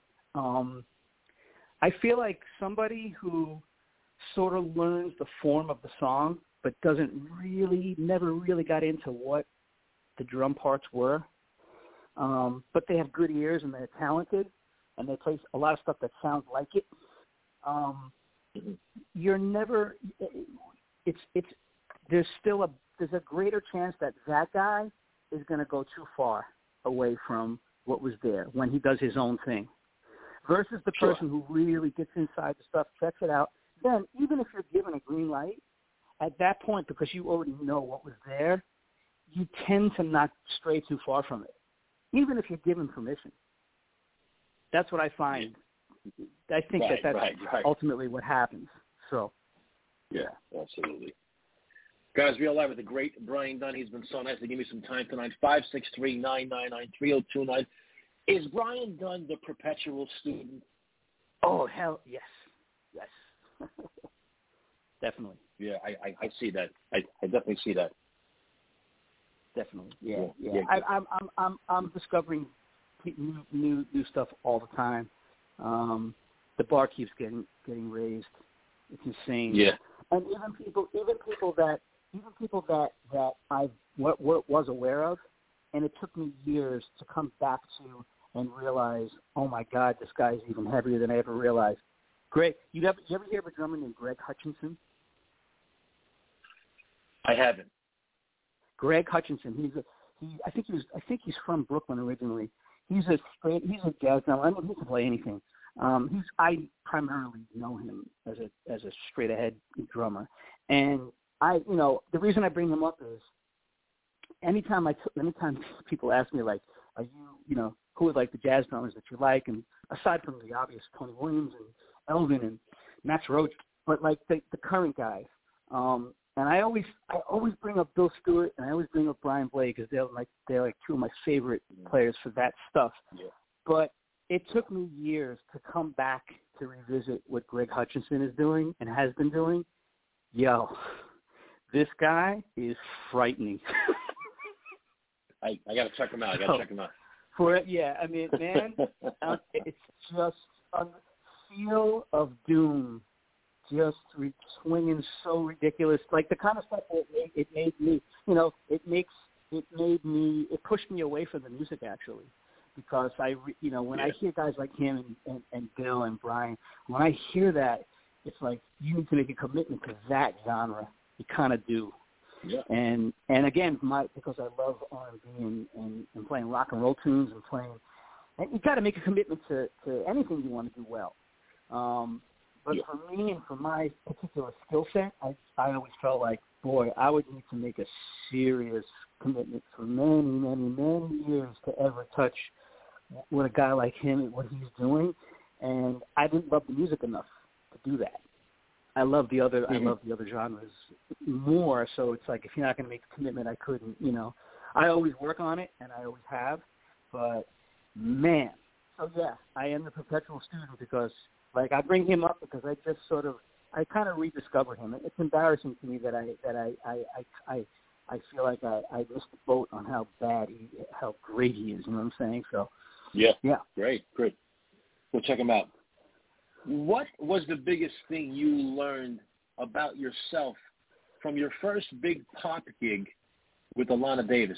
I feel like somebody who sort of learns the form of the song but never really got into what the drum parts were, but they have good ears and they're talented and they play a lot of stuff that sounds like it. You're never. There's a greater chance that guy is going to go too far away from what was there when he does his own thing, versus the person who really gets inside the stuff, checks it out. Then even if you're given a green light, at that point, because you already know what was there, you tend to not stray too far from it, even if you're given permission. That's what I find. I think that's ultimately what happens. So, yeah, absolutely. Guys, we are live with the great Brian Dunn. He's been so nice to give me some time tonight. 563-999-3029. Is Brian Dunn the perpetual student? Oh, hell, yes. Definitely. Yeah, I see that. I definitely see that. Definitely. Yeah. I'm discovering new stuff all the time. The bar keeps getting raised. It's insane. Yeah. And even people that I was aware of, and it took me years to come back to and realize, oh my God, this guy's even heavier than I ever realized. Greg, you ever hear of a drummer named Greg Hutchinson? I haven't. Greg Hutchinson. I think he's from Brooklyn originally. He's a jazz drummer. I mean, he can play anything. I primarily know him as a straight ahead drummer, and the reason I bring him up is anytime people ask me, like, are you who are like the jazz drummers that you like, and aside from the obvious Tony Williams and Elvin and Max Roach, but like the current guys, and I always bring up Bill Stewart and I always bring up Brian Blade because they're like two of my favorite players for that stuff. Yeah. But it took me years to come back to revisit what Greg Hutchinson is doing and has been doing. Yo, this guy is frightening. I got to check him out. I mean, man, it's just a feel of doom, just swinging so ridiculous. Like the kind of stuff that it made me, it pushed me away from the music actually. Because when I hear guys like him and Bill and Brian, when I hear that, it's like you need to make a commitment to that genre. You kind of do. Yeah. And again, because I love R&B and playing rock and roll tunes and you got to make a commitment to anything you want to do well. But for me and for my particular skill set, I always felt like, boy, I would need to make a serious commitment for many, many, many years to ever touch what a guy like him and what he's doing. And I didn't love the music enough to do that. I love the other genres more. So it's like, if you're not going to make a commitment, I couldn't, I always work on it and I always have, but man. So yeah, I am the perpetual student because like I bring him up because I kind of rediscovered him. It's embarrassing to me that I feel like I missed the boat on how great he is. You know what I'm saying? So yeah, great. We'll check him out. What was the biggest thing you learned about yourself from your first big pop gig with Alana Davis?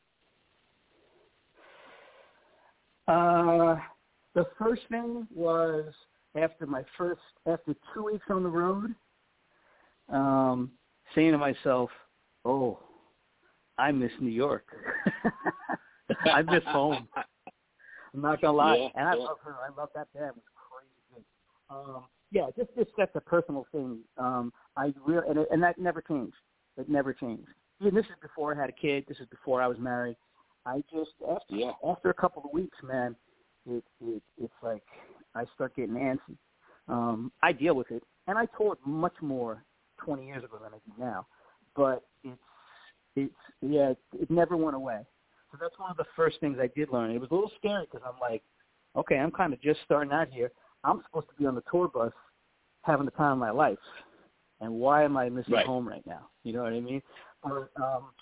The first thing was after 2 weeks on the road, saying to myself, "Oh, I miss New York. I miss home." I'm not gonna lie, and I love her. I love that band. It was crazy. Just that's a personal thing. And that never changed. It never changed. Even this is before I had a kid. This is before I was married. I just after a couple of weeks, man, it's like I start getting antsy. I deal with it, and I toured much more 20 years ago than I do now. But it never went away. So that's one of the first things I did learn. It was a little scary because I'm like, okay, I'm kind of just starting out here. I'm supposed to be on the tour bus having the time of my life. And why am I missing home right now? You know what I mean? But,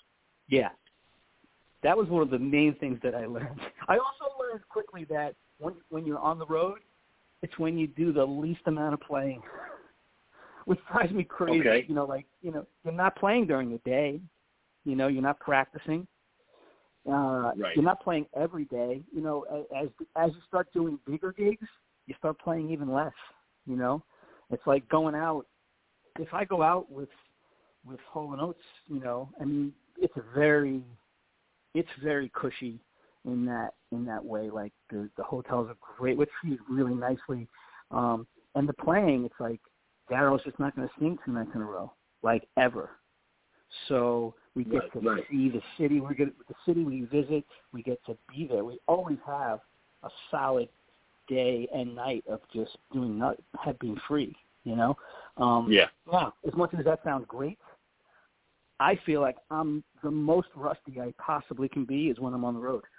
that was one of the main things that I learned. I also learned quickly that when you're on the road, it's when you do the least amount of playing, which drives me crazy. Okay. You're not playing during the day. You're not practicing. You're not playing every day. As you start doing bigger gigs, you start playing even less. It's like going out. If I go out with Hall & Oates, it's very cushy in that way. Like the hotels are great, which treat really nicely, and the playing, it's like Daryl's just not going to sing 2 nights in a row, like ever. So we get to see the city. The city we visit. We get to be there. We always have a solid day and night of just being free. As much as that sounds great, I feel like I'm the most rusty I possibly can be is when I'm on the road.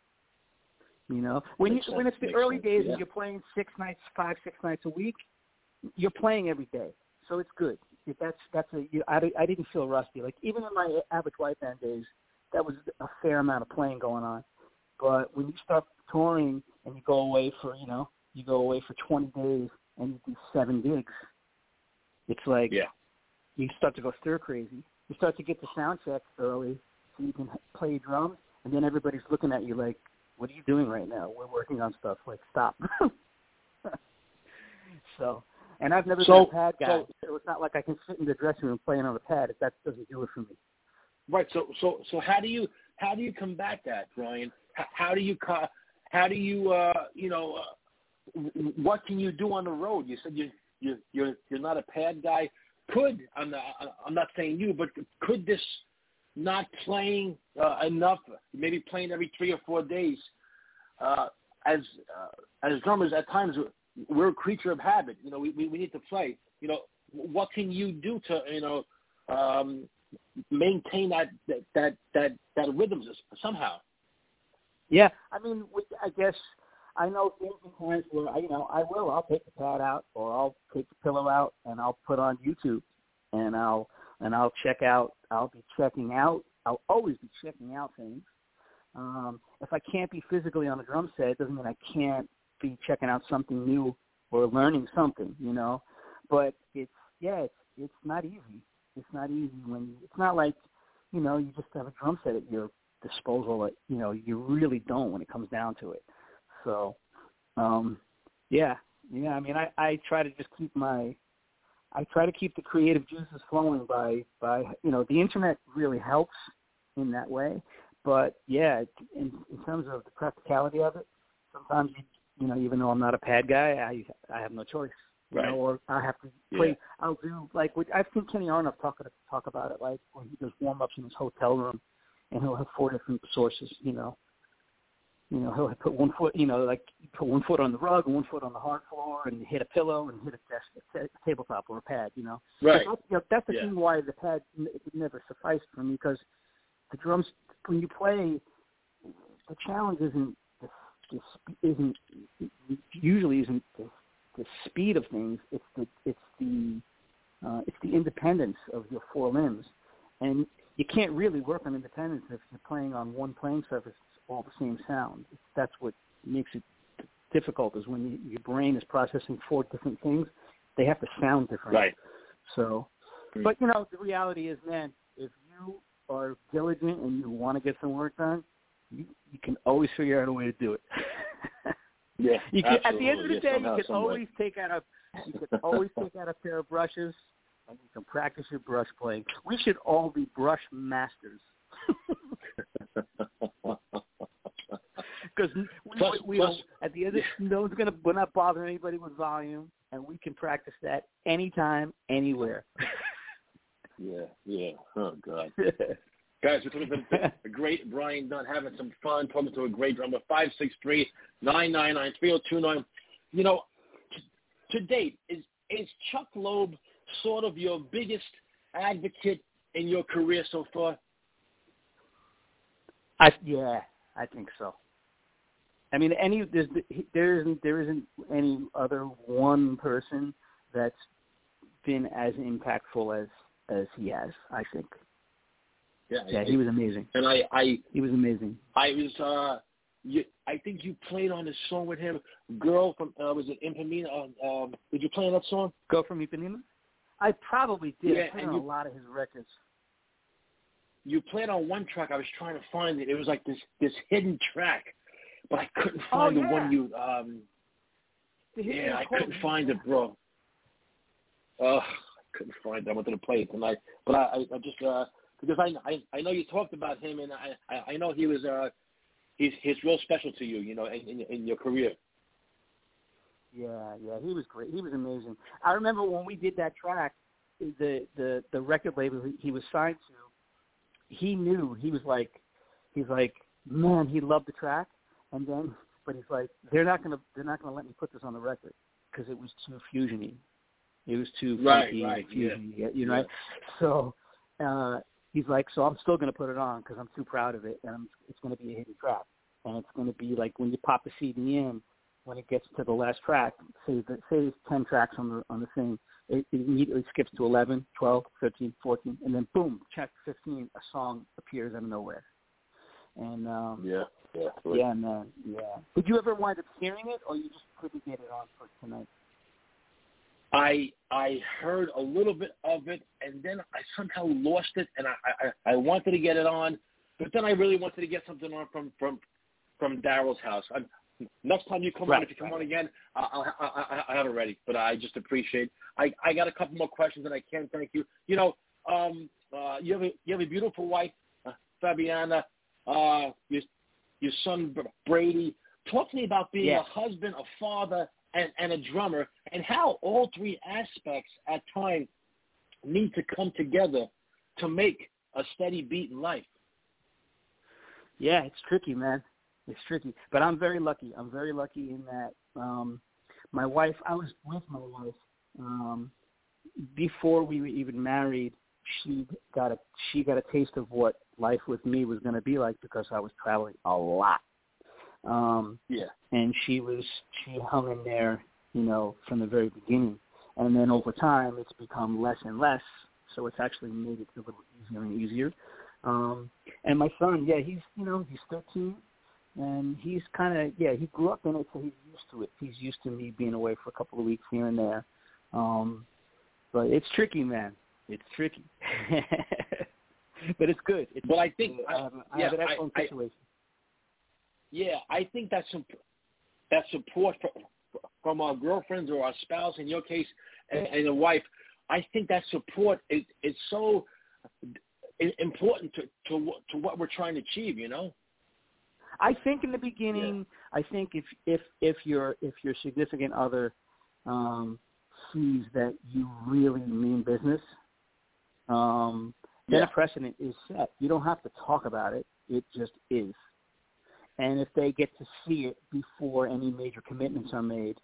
When it's the early days and you're playing 6 nights a week, you're playing every day, so it's good. I didn't feel rusty. Like even in my Average White Band days, that was a fair amount of playing going on. But when you start touring and you go away for 20 days and you do 7 gigs, it's like you start to go stir crazy. You start to get the sound check early so you can play drums, and then everybody's looking at you like, what are you doing right now? We're working on stuff. Like, stop. And I've never been a pad guy, so it's not like I can sit in the dressing room playing on a pad. That doesn't do it for me. Right. So how do you combat that, Brian? How do you what can you do on the road? You said you're not a pad guy. I'm not saying you, but could this not playing enough, maybe playing every 3 or 4 days, as drummers at times we're a creature of habit. We need to play. What can you do to maintain that rhythm somehow? Yeah, I mean, I guess I know things in times where I'll take the pad out or I'll take the pillow out and I'll put on YouTube and I'll check out. I'll be checking out. I'll always be checking out things. If I can't be physically on a drum set, it doesn't mean I can't be checking out something new or learning something, But it's not easy. It's not easy it's not like, you just have a drum set at your disposal. You really don't when it comes down to it. So, I mean, I try to just keep the creative juices flowing by the internet really helps in that way. But in terms of the practicality of it, sometimes even though I'm not a pad guy, I have no choice. Or I have to play. Yeah. I'll do I've seen Kenny Aronoff talk about it, like when he does warm-ups in his hotel room, and he'll have 4 different sources. He'll put 1 foot, put 1 foot on the rug and 1 foot on the hard floor, and hit a pillow and hit a tabletop or a pad. Right. That's the thing why the pad never sufficed for me, because the drums, when you play, the challenge isn't the speed of things. It's the independence of your 4 limbs, And you can't really work on independence if you're playing on one playing surface, all the same sound. That's what makes it difficult, is when your brain is processing 4 different things, they have to sound different. Right. So, but, you know, the reality is, man, if you are diligent and you want to get some work done, you can always figure out a way to do it. Yeah, you can, absolutely. at the end of the day, somehow, you can always take out a pair of brushes, and you can practice your brush playing. We should all be brush masters. Because we don't, at the end of the, we're not bothering anybody with volume, and we can practice that anytime, anywhere. Yeah. Oh, God. Guys, we're talking to a great Brian Dunn, having some fun, talking to a great drummer, 563-999-3029. You know, to date, is Chuck Loeb sort of your biggest advocate in your career so far? I think so. I mean, there isn't any other one person that's been as impactful as he has, I think. Yeah, he was amazing. And he was amazing. I think you played on this song with him, "Girl from" was it Ipanema? Did you play on that song? "Girl from Ipanema"? I probably did. Yeah, I played on a lot of his records. You played on one track. I was trying to find it. It was like this hidden track, but I couldn't find the one you. I couldn't find it, bro. I couldn't find it. I wanted to play it tonight, but I just because I know you talked about him, and I know he was he's real special to you, you know, in your career. Yeah, he was great. He was amazing. I remember when we did that track, the record label he was signed to, he knew. He's like, man, he loved the track, but he's like, they're not gonna let me put this on the record because it was too fusiony. It was too funky and fusiony, you know. Right? So he's like, so I'm still gonna put it on because I'm too proud of it, and it's gonna be a hidden track, and it's gonna be like when you pop the CD in, when it gets to the last track, say there's 10 tracks on the thing. It immediately skips to 11, 12, 13, 14, and then boom, track 15, a song appears out of nowhere. And yeah, man. Did you ever wind up hearing it, or you just couldn't get it on for tonight? I heard a little bit of it, and then I somehow lost it, and I wanted to get it on, but then I really wanted to get something on from Daryl's house. Next time you come on, if you come on again, I have it ready. But I just appreciate. I got a couple more questions, and I can't thank you. You know, you have a beautiful wife, Fabiana. Your son Brady. Talk to me about being a husband, a father, and a drummer, and how all three aspects at times need to come together to make a steady beat in life. Yeah, it's tricky, man. It's tricky, but I'm very lucky. I'm very lucky in that my wife. I was with my wife before we were even married. She got a taste of what life with me was going to be like because I was traveling a lot. And she hung in there, you know, from the very beginning, and then over time it's become less and less. So it's actually made it a little easier and easier. And my son, he's 13. And he's kind of, he grew up in it, so he's used to it. He's used to me being away for a couple of weeks here and there. But it's tricky, man. It's tricky. But it's good. But I think I have an excellent situation. I think that support from our girlfriends or our spouse, in your case, and a wife, I think that support is so important to what we're trying to achieve, you know? I think in the beginning, I think if your significant other sees that you really mean business, then a precedent is set. You don't have to talk about it; it just is. And if they get to see it before any major commitments are made,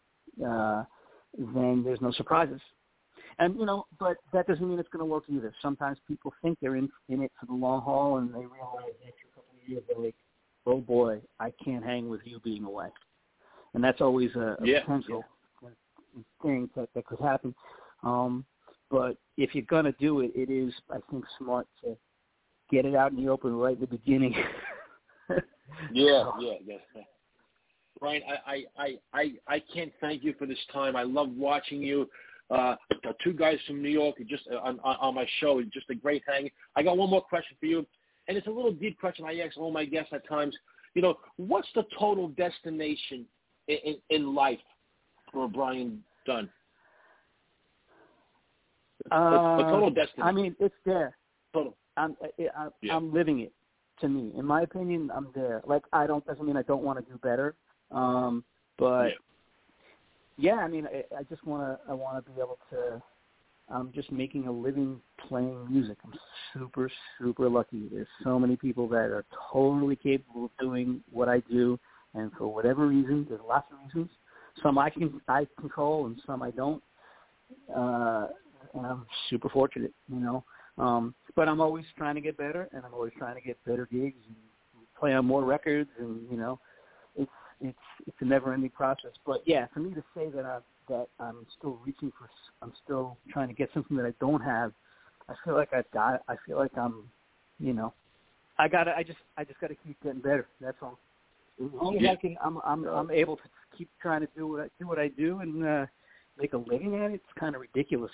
then there's no surprises. And but that doesn't mean it's going to work either. Sometimes people think they're in it for the long haul, and they realize after a couple of years they're like, oh boy, I can't hang with you being away. And that's always a potential thing that could happen. But if you're going to do it, it is, I think, smart to get it out in the open right at the beginning. Yeah. Brian, I can't thank you for this time. I love watching you. Two guys from New York, just on my show, just a great hang. I got one more question for you, and it's a little deep question I ask all my guests at times. What's the total destination in life for Brian Dunn? The total destiny. I mean, it's there. Total. I'm living it. To me, in my opinion, I'm there. Like, doesn't mean I don't want to do better. But yeah, I mean, I just want to be able to. I'm just making a living playing music. I'm super, super lucky. There's so many people that are totally capable of doing what I do, and for whatever reason, there's lots of reasons. Some I control, and some I don't. And I'm super fortunate, But I'm always trying to get better, and I'm always trying to get better gigs and play on more records, and it's a never-ending process. But yeah, for me to say that I'm still I'm still trying to get something that I don't have. I feel like I've got. I feel like I'm, I just got to keep getting better. That's all. As long as I can, I'm able to keep trying to do what I do and make a living at it. It's kind of ridiculous.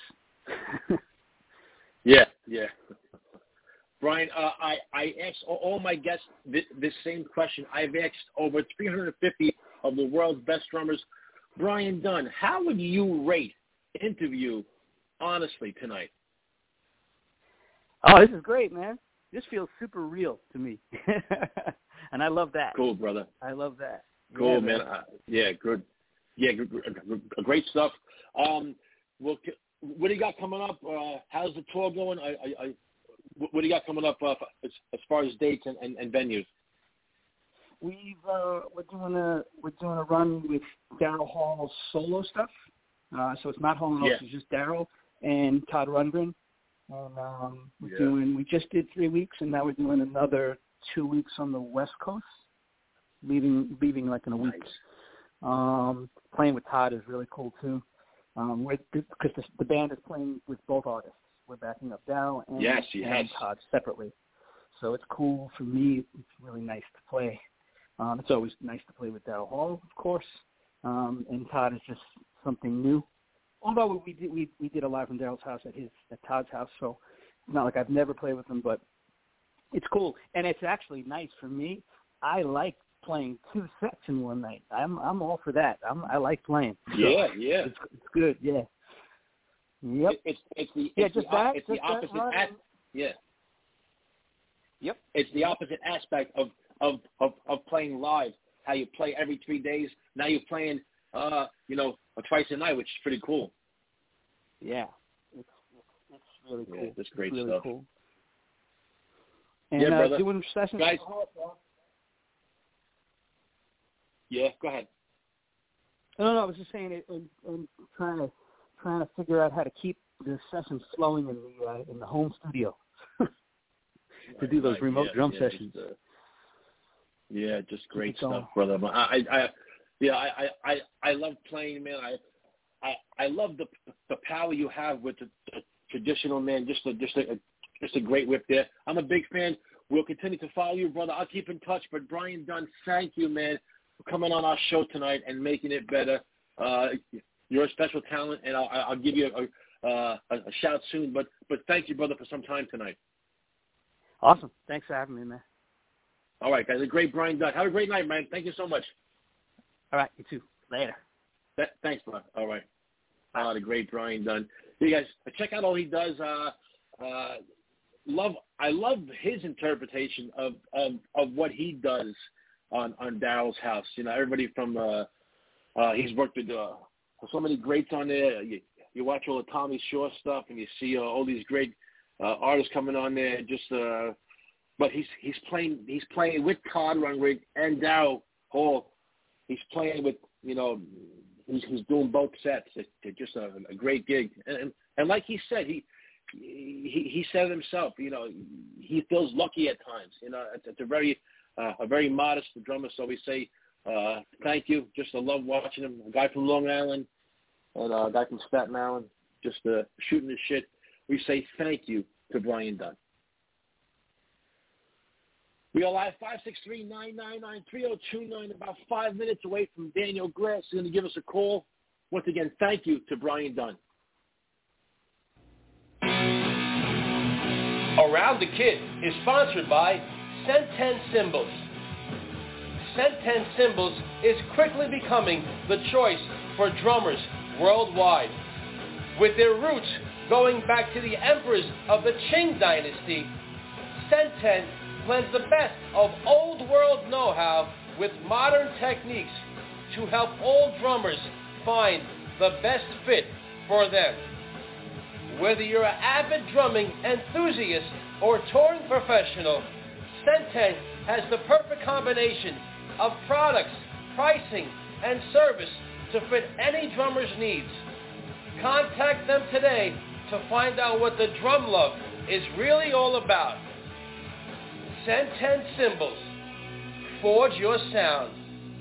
Yeah. Brian, I asked all my guests this same question. I've asked over 350 of the world's best drummers. Brian Dunn, how would you rate interview honestly tonight? Oh, this is great, man. This feels super real to me. And I love that. Cool, brother. I love that. Cool, yeah, man. Good. Yeah, great stuff. What do you got coming up? How's the tour going? What do you got coming up as far as dates and venues? We're doing a run with Daryl Hall's solo stuff. So it's not Hall and Oates, it's just Daryl and Todd Rundgren. And we just did 3 weeks, and now we're doing another 2 weeks on the West Coast, leaving like in a week. Playing with Todd is really cool too. Because the band is playing with both artists. We're backing up Daryl and Todd separately. So it's cool for me. It's really nice to play. It's always nice to play with Daryl Hall, of course. And Todd is just something new. Although we did a live from Daryl's house at Todd's house, so it's not like I've never played with him, but it's cool. And it's actually nice for me. I like playing 2 sets in one night. I'm all for that. I like playing. So it's good. Yeah. Yep. It's the opposite. Yep. It's the opposite aspect of playing live. How you play every 3 days. Now you're playing, twice a night, which is pretty cool. Yeah. It's really cool. Yeah, that's great really stuff. Cool. And brother. Doing sessions. Guys. Yeah, go ahead. No, I was just saying, I'm trying to figure out how to keep the sessions flowing in the home studio to do those remote drum sessions. Just great stuff, brother. I love playing, man. I love the power you have with the traditional, man. Just a great whip there. I'm a big fan. We'll continue to follow you, brother. I'll keep in touch. But Brian Dunn, thank you, man, for coming on our show tonight and making it better. You're a special talent, and I'll give you a shout soon. But thank you, brother, for some time tonight. Awesome. Thanks for having me, man. All right, guys. The great Brian Dunn. Have a great night, man. Thank you so much. All right, you too. Later. Thanks, bro. All right. The great Brian Dunn. You guys, check out all he does. I love his interpretation of what he does on Daryl's house. Everybody from he's worked with so many greats on there. You watch all the Tommy Shaw stuff, and you see all these great artists coming on there. But he's playing with Todd Rundgren and Daryl Hall. He's playing with he's doing both sets. It's just a great gig. And like he said, he said it himself. He feels lucky at times. It's a very modest drummer. So we say thank you. Just I love watching him. A guy from Long Island and a guy from Staten Island. just shooting the shit, we say thank you to Brian Dunn. We are live 563-999-3029, about 5 minutes away from Daniel Glass. He's going to give us a call. Once again, thank you to Brian Dunn. Around the Kid is sponsored by Centen Cymbals. Centen Cymbals is quickly becoming the choice for drummers worldwide. With their roots going back to the emperors of the Qing dynasty, Centen blends the best of old world know-how with modern techniques to help all drummers find the best fit for them. Whether you're an avid drumming enthusiast or touring professional, Centen has the perfect combination of products, pricing, and service to fit any drummer's needs. Contact them today to find out what the drum love is really all about. Centen Cymbals. Forge your sound.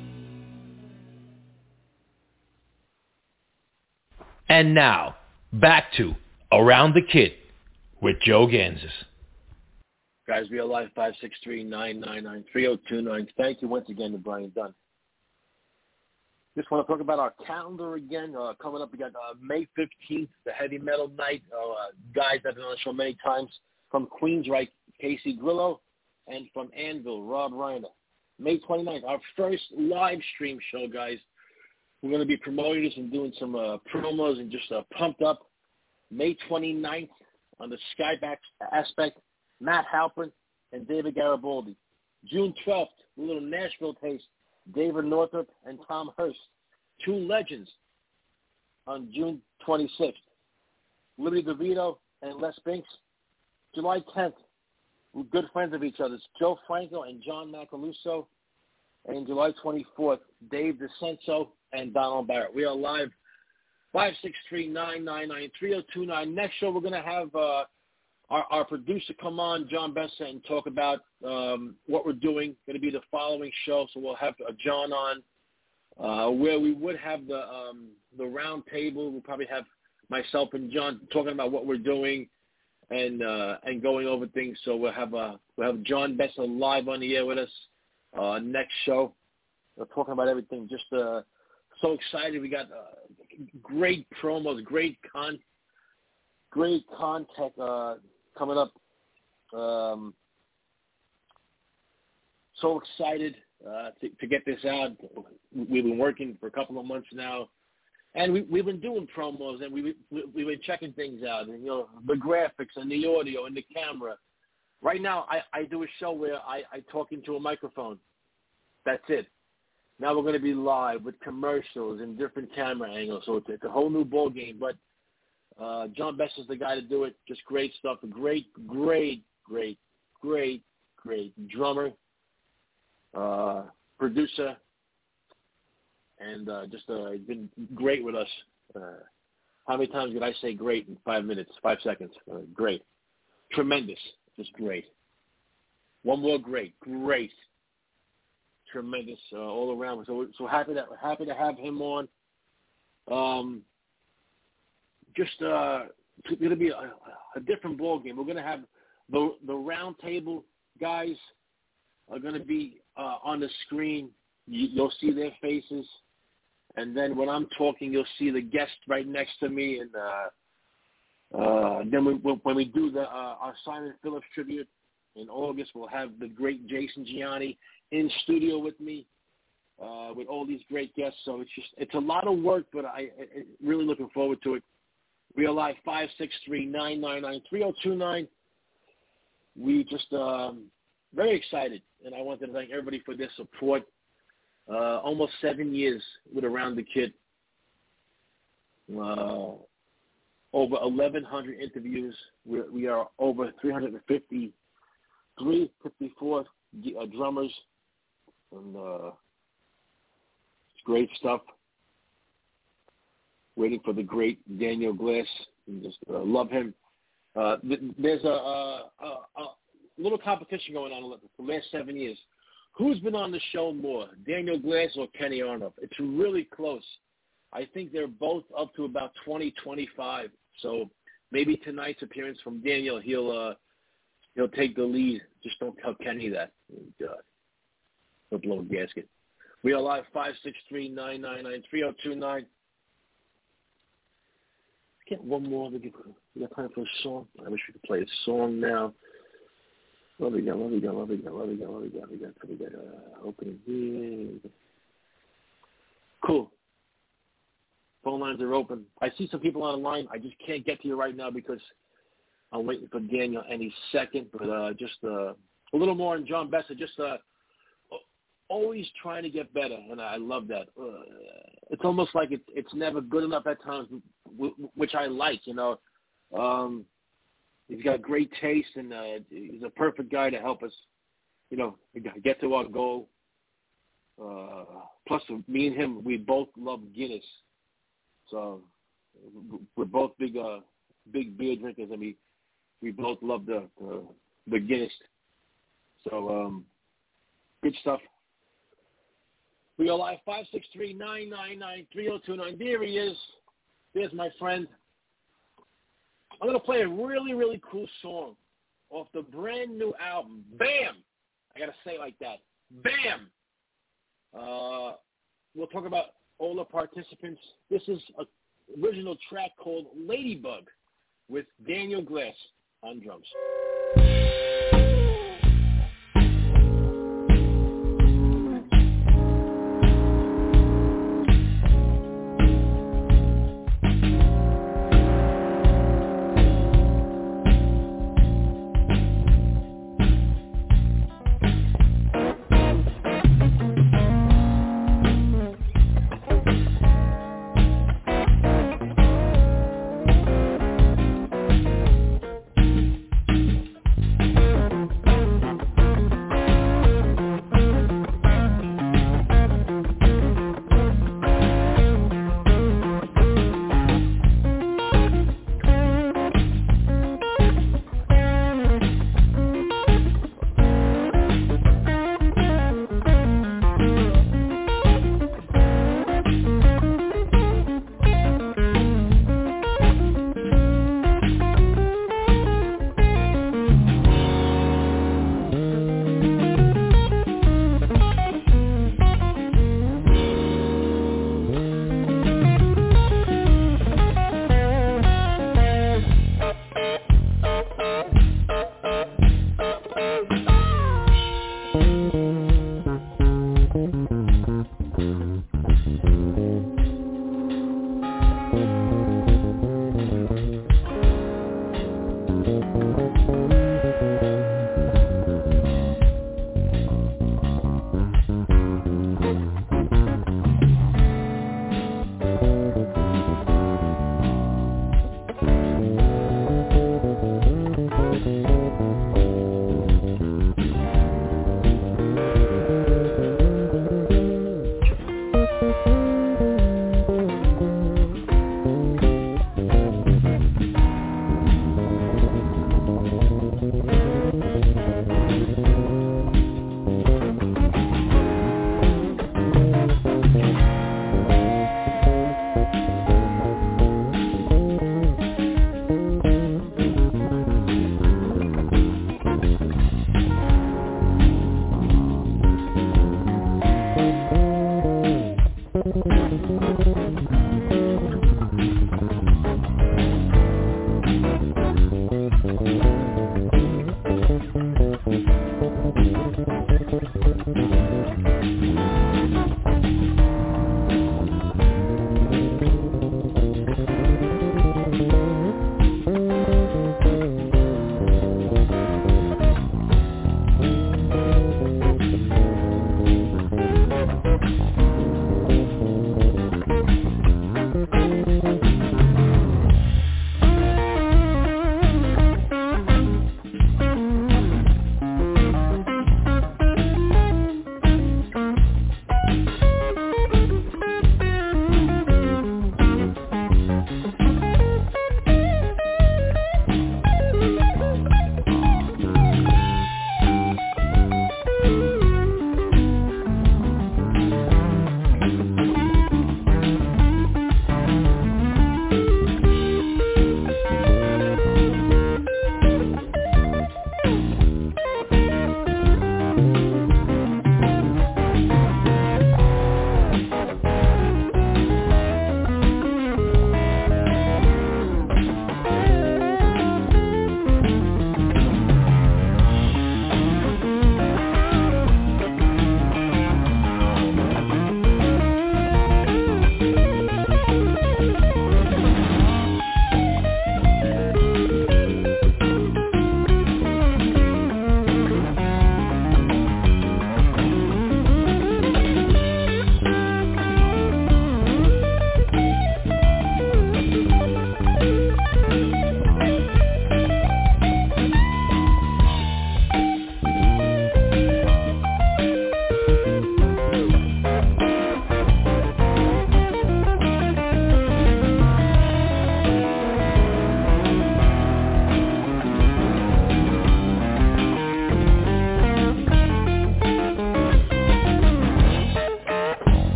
And now, back to Around the Kid with Joe Gansas. Guys, we are live 563-999-3029. Thank you once again to Brian Dunn. Just want to talk about our calendar again. Coming up, we got May 15th, the Heavy Metal Night. Guys that have been on the show many times. From Queensryche, Casey Grillo, and from Anvil, Rob Reiner. May 29th, our first live stream show, guys. We're going to be promoting this and doing some promos and just pumped up. May 29th, on the Skype aspect, Matt Halpern and David Garibaldi. June 12th, a little Nashville taste, David Northup and Tom Hurst. Two legends on June 26th. Liberty DeVito and Les Binks. July 10th, we're good friends of each other's, Joe Franco and John Macaluso. And July 24th, Dave DeCenso and Donald Barrett. We are live 563-999-3029. Next show, we're going to have our producer come on, John Bessa, and talk about what we're doing. Going to be the following show, so we'll have John on, where we would have the round table. We'll probably have myself and John talking about what we're doing and going over things. So we'll have John Bessa live on the air with us next show. We're talking about everything. Just so excited. We got great promos, great content coming up. So excited to get this out. We've been working for a couple of months now, and we've been doing promos, and we've been checking things out, and the graphics and the audio and the camera. Right now, I do a show where I talk into a microphone. That's it. Now we're going to be live with commercials and different camera angles, so it's a whole new ball game. But John Bess is the guy to do it. Just great stuff. A great drummer, producer, and just been great with us. How many times did I say great in 5 minutes, 5 seconds? Great. Tremendous. Just great. One more great. Tremendous all around. So happy to have him on. Just it's going to be a different ball game. We're going to have the round table guys are going to be on the screen. You'll see their faces, and then when I'm talking, you'll see the guest right next to me. And then when we do our Simon Phillips tribute in August, we'll have the great Jason Gianni in studio with me, with all these great guests. So it's a lot of work, but I really looking forward to it. We are live 563-999-3029. We just very excited, and I wanted to thank everybody for their support. Almost 7 years with Around the Kid. Over 1,100 interviews. We are over 354 drummers, and it's great stuff. Waiting for the great Daniel Glass, and just love him. There's a little competition going on for the last 7 years. Who's been on the show more, Daniel Glass or Kenny Arnold? It's really close. I think they're both up to about 20-25. So maybe tonight's appearance from Daniel, he'll take the lead. Just don't tell Kenny that. He'll blow a gasket. We are live 563-999-3029. Get one more. We got time for a song. I wish we could play a song now. What we got? Opening here. Cool. Phone lines are open. I see some people on the line. I just can't get to you right now because I'm waiting for Daniel any second. But just a little more on John Bessa. Just always trying to get better, and I love that. It's almost like it's never good enough at times, which I like. You know, he's got great taste, and he's a perfect guy to help us. You know, get to our goal. Plus, me and him, we both love Guinness. So we're both big beer drinkers, and we both love the Guinness. So good stuff. We are live 563-999-3029. There he is. There's my friend. I'm gonna play a really, really cool song off the brand new album. Bam! I gotta say it like that. Bam! We'll talk about all the participants. This is an original track called Ladybug with Daniel Glass on drums.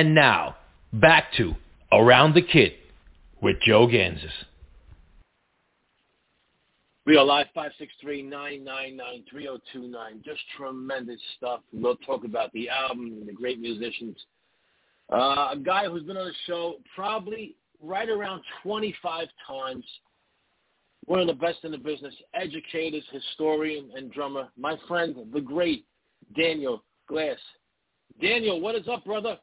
And now, back to Around the Kit with Joe Gansas. We are live, 563-999-3029. Just tremendous stuff. We'll talk about the album and the great musicians. A guy who's been on the show probably right around 25 times. One of the best in the business, educators, historian, and drummer. My friend, the great Daniel Glass. Daniel, what is up, brother?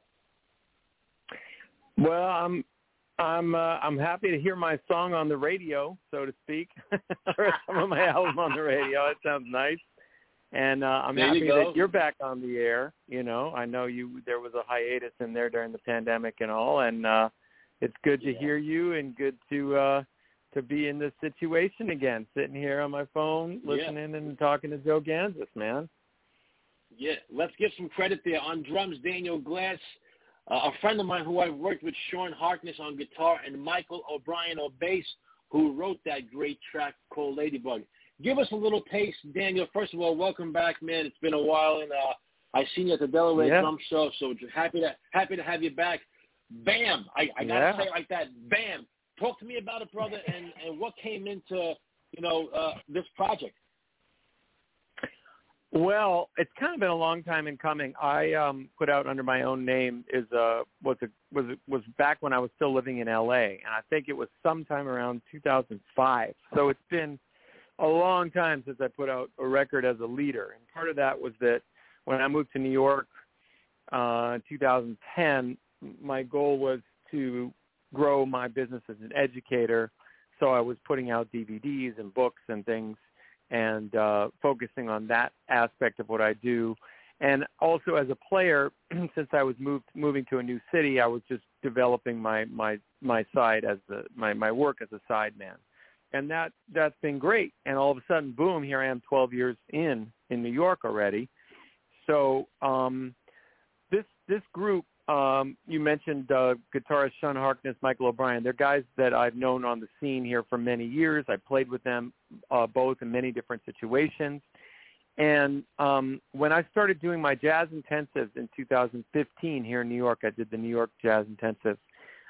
Well, I'm happy to hear my song on the radio, so to speak, or some of my album on the radio. It sounds nice, and I'm happy that you're back on the air. You know, I know there was a hiatus in there during the pandemic and all, and it's good to hear you and good to be in this situation again, sitting here on my phone, listening and talking to Joe Gansas, man. Yeah, let's give some credit there. On drums, Daniel Glass. A friend of mine who I worked with, Sean Harkness, on guitar, and Michael O'Brien on bass, who wrote that great track called Ladybug. Give us a little taste, Daniel. First of all, welcome back, man. It's been a while, and I seen you at the Delaware Drum Show, so happy to have you back. Bam! I gotta say it like that. Bam! Talk to me about it, brother, and what came into this project. Well, it's kind of been a long time in coming. I put out under my own name was back when I was still living in LA, and I think it was sometime around 2005. So it's been a long time since I put out a record as a leader. And part of that was that when I moved to New York in 2010, my goal was to grow my business as an educator. So I was putting out DVDs and books and things, and focusing on that aspect of what I do. And also as a player, since I was moving to a new city, I was just developing my side as my work as a sideman. And that's been great. And all of a sudden, boom, here I am 12 years in New York already. So this group, you mentioned guitarist Sean Harkness, Michael O'Brien. They're guys that I've known on the scene here for many years. I played with them both in many different situations. And when I started doing my jazz intensives in 2015 here in New York, I did the New York Jazz Intensive.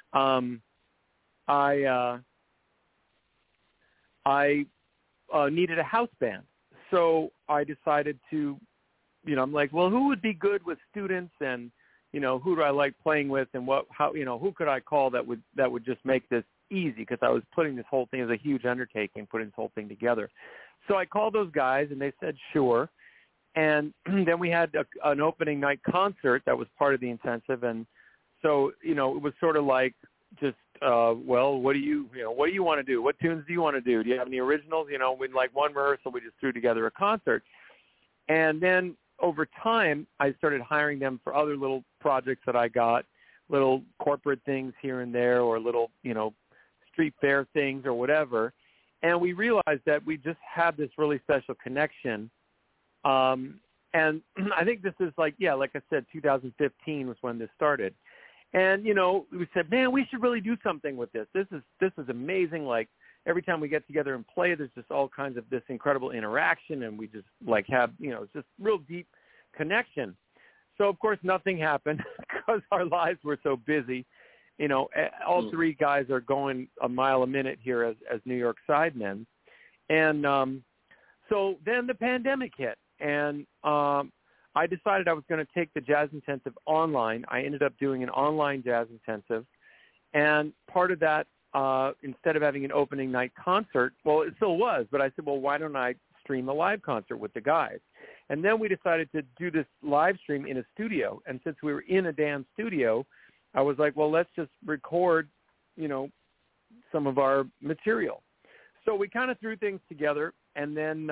I needed a house band. So I decided to, I'm like, well, who would be good with students, and who do I like playing with, and who could I call that would just make this easy? Because I was putting this whole thing as a huge undertaking, putting this whole thing together. So I called those guys, and they said sure. And then we had an opening night concert that was part of the intensive, and so it was sort of like just well, what do you want to do? What tunes do you want to do? Do you have any originals? With like one rehearsal, we just threw together a concert, and then over time, I started hiring them for other little projects that I got, little corporate things here and there, or little, street fair things or whatever. And we realized that we just had this really special connection. And I think this is like I said, 2015 was when this started. And, we said, man, we should really do something with this. This is amazing. Like, every time we get together and play, there's just all kinds of this incredible interaction, and we just have, just real deep connection. So of course nothing happened because our lives were so busy. All three guys are going a mile a minute here as New York sidemen. And so then the pandemic hit, and I decided I was going to take the Jazz Intensive online. I ended up doing an online Jazz Intensive, and part of that, instead of having an opening night concert, well, it still was, but I said, well, why don't I stream a live concert with the guys? And then we decided to do this live stream in a studio. And since we were in a damn studio, I was like, well, let's just record, some of our material. So we kind of threw things together, and then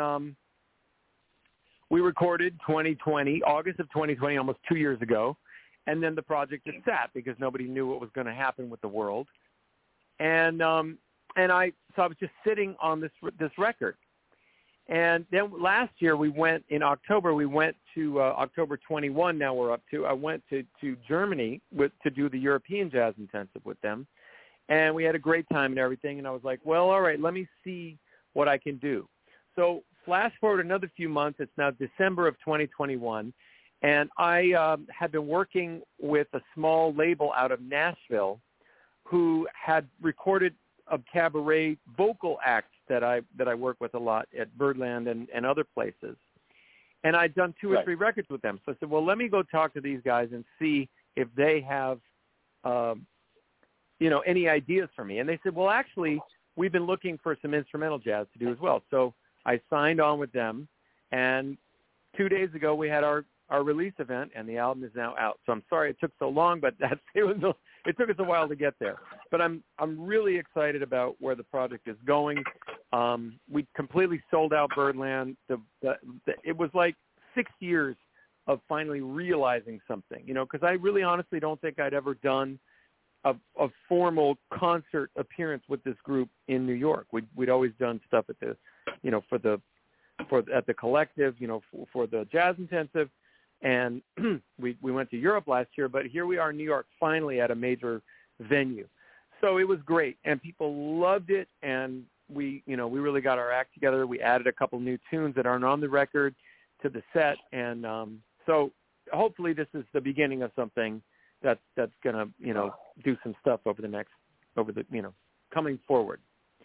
we recorded August of 2020, almost 2 years ago. And then the project just sat because nobody knew what was going to happen with the world. And I was just sitting on this record. And then last year in October, we went to October 21. Now we're up to. I went to Germany to do the European Jazz Intensive with them, and we had a great time and everything. And I was like, well, all right, let me see what I can do. So flash forward another few months. It's now December of 2021, And I had been working with a small label out of Nashville who had recorded a cabaret vocal acts that I work with a lot at Birdland and other places. And I'd done 2 or 3 records with them. So I said, well, let me go talk to these guys and see if they have, any ideas for me. And they said, well, actually, we've been looking for some instrumental jazz to do as well. So I signed on with them. And 2 days ago, we had our release event, and the album is now out. So I'm sorry it took so long, but it took us a while to get there. But I'm really excited about where the project is going. We completely sold out Birdland. It was like 6 years of finally realizing something, because I really honestly don't think I'd ever done a formal concert appearance with this group in New York. We'd always done stuff at the, at the Collective, for the Jazz Intensive. And we went to Europe last year, but here we are in New York, finally at a major venue. So it was great, and people loved it, and we really got our act together. We added a couple new tunes that aren't on the record to the set, and so hopefully this is the beginning of something that's gonna do some stuff over the coming forward.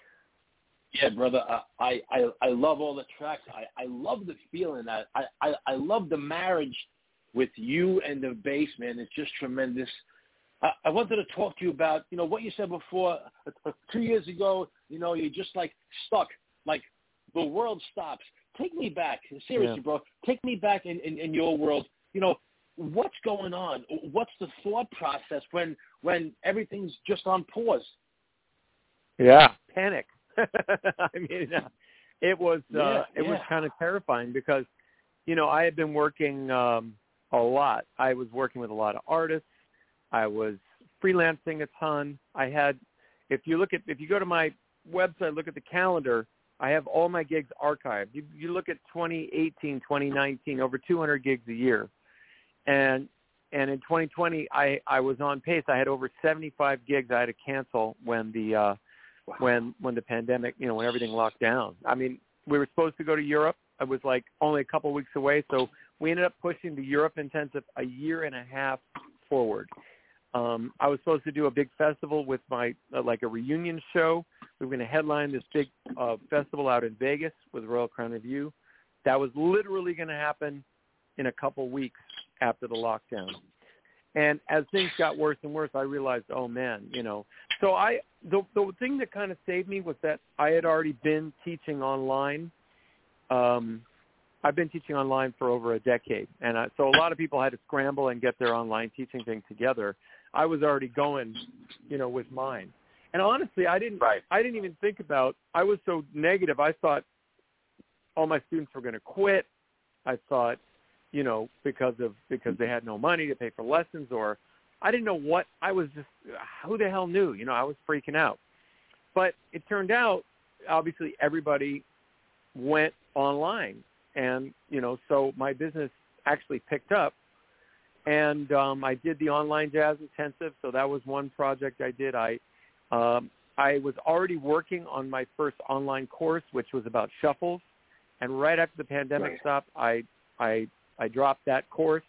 Yeah, brother, I love all the tracks. I love the feeling. I love the marriage with you and the bass, man. It's just tremendous. I wanted to talk to you about, what you said before. 2 years ago, you're just like stuck, like the world stops. Take me back, seriously, bro. Take me back in your world. What's going on? What's the thought process when everything's just on pause? Yeah, panic. I mean, it was kind of terrifying because, I had been working a lot. I was working with a lot of artists. I was freelancing a ton. If you go to my website, look at the calendar, I have all my gigs archived. You look at 2018, 2019, over 200 gigs a year. And in 2020, I was on pace. I had over 75 gigs I had to cancel when the pandemic, when everything locked down. I mean, we were supposed to go to Europe. It was like only a couple of weeks away. So we ended up pushing the Europe Intensive a year and a half forward. I was supposed to do a big festival with my, like a reunion show. We were going to headline this big festival out in Vegas with Royal Crown Revue. That was literally going to happen in a couple weeks after the lockdown. And as things got worse and worse, I realized, oh man, So the thing that kind of saved me was that I had already been teaching online. I've been teaching online for over a decade, and so a lot of people had to scramble and get their online teaching thing together. I was already going, with mine. And honestly, I didn't even think about. I was so negative. I thought all my students were going to quit. I thought, because they had no money to pay for lessons, or I didn't know what. I was just, who the hell knew? I was freaking out. But it turned out, obviously, everybody went online, and so my business actually picked up. And I did the online Jazz Intensive, so that was one project I did. I was already working on my first online course, which was about shuffles, and right after the pandemic stopped, I dropped that course.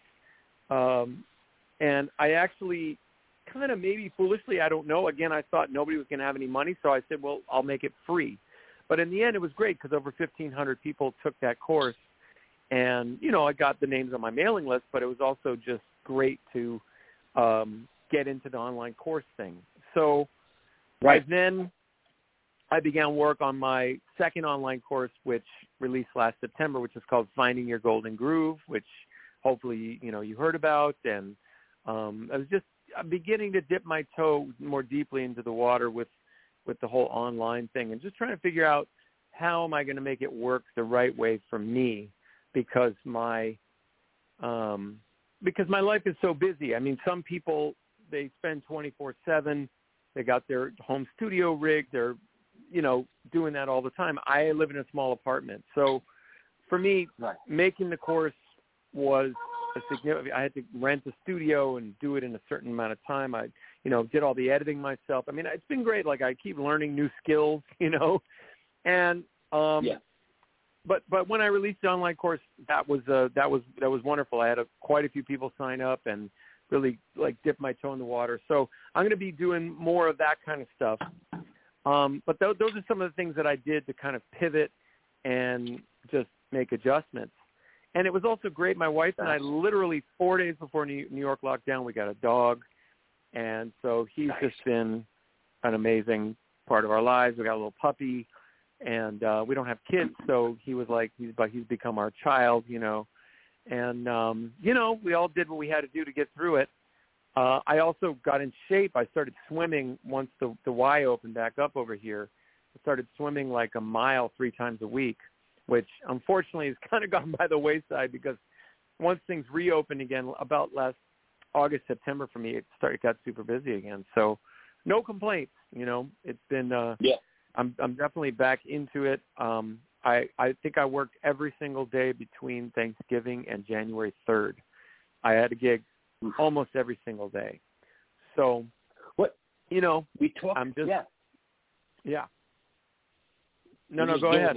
And I actually kind of maybe foolishly, I don't know. Again, I thought nobody was going to have any money, so I said, well, I'll make it free. But in the end, it was great because over 1,500 people took that course. And, I got the names on my mailing list, but it was also just great to get into the online course thing. So then I began work on my second online course, which released last September, which is called Finding Your Golden Groove, which hopefully, you heard about. And I was just beginning to dip my toe more deeply into the water with the whole online thing and just trying to figure out how am I going to make it work the right way for me, because my life is so busy. I mean, some people, they spend 24/7. They got their home studio rig. They're, doing that all the time. I live in a small apartment. So for me, making the course was a significant. I had to rent a studio and do it in a certain amount of time. I, did all the editing myself. I mean, it's been great. Like I keep learning new skills, and but when I released the online course, that was wonderful. I had quite a few people sign up and really like dip my toe in the water. So I'm going to be doing more of that kind of stuff. But those are some of the things that I did to kind of pivot and just make adjustments. And it was also great. My wife and I literally 4 days before New York lockdown, we got a dog. And so he's just been an amazing part of our lives. We got a little puppy, and we don't have kids. So he was like, he's become our child, you know. And, you know, we all did what we had to do to get through it. I also got in shape. I started swimming once the Y opened back up over here. I started swimming like a mile 3 times a week, which unfortunately has kind of gone by the wayside because once things reopened again, about last August, September for me, it got super busy again. So no complaints, you know. It's been I'm definitely back into it. I think I worked every single day between Thanksgiving and January 3rd. I had a gig almost every single day. So what, you know, I'm just No, go ahead.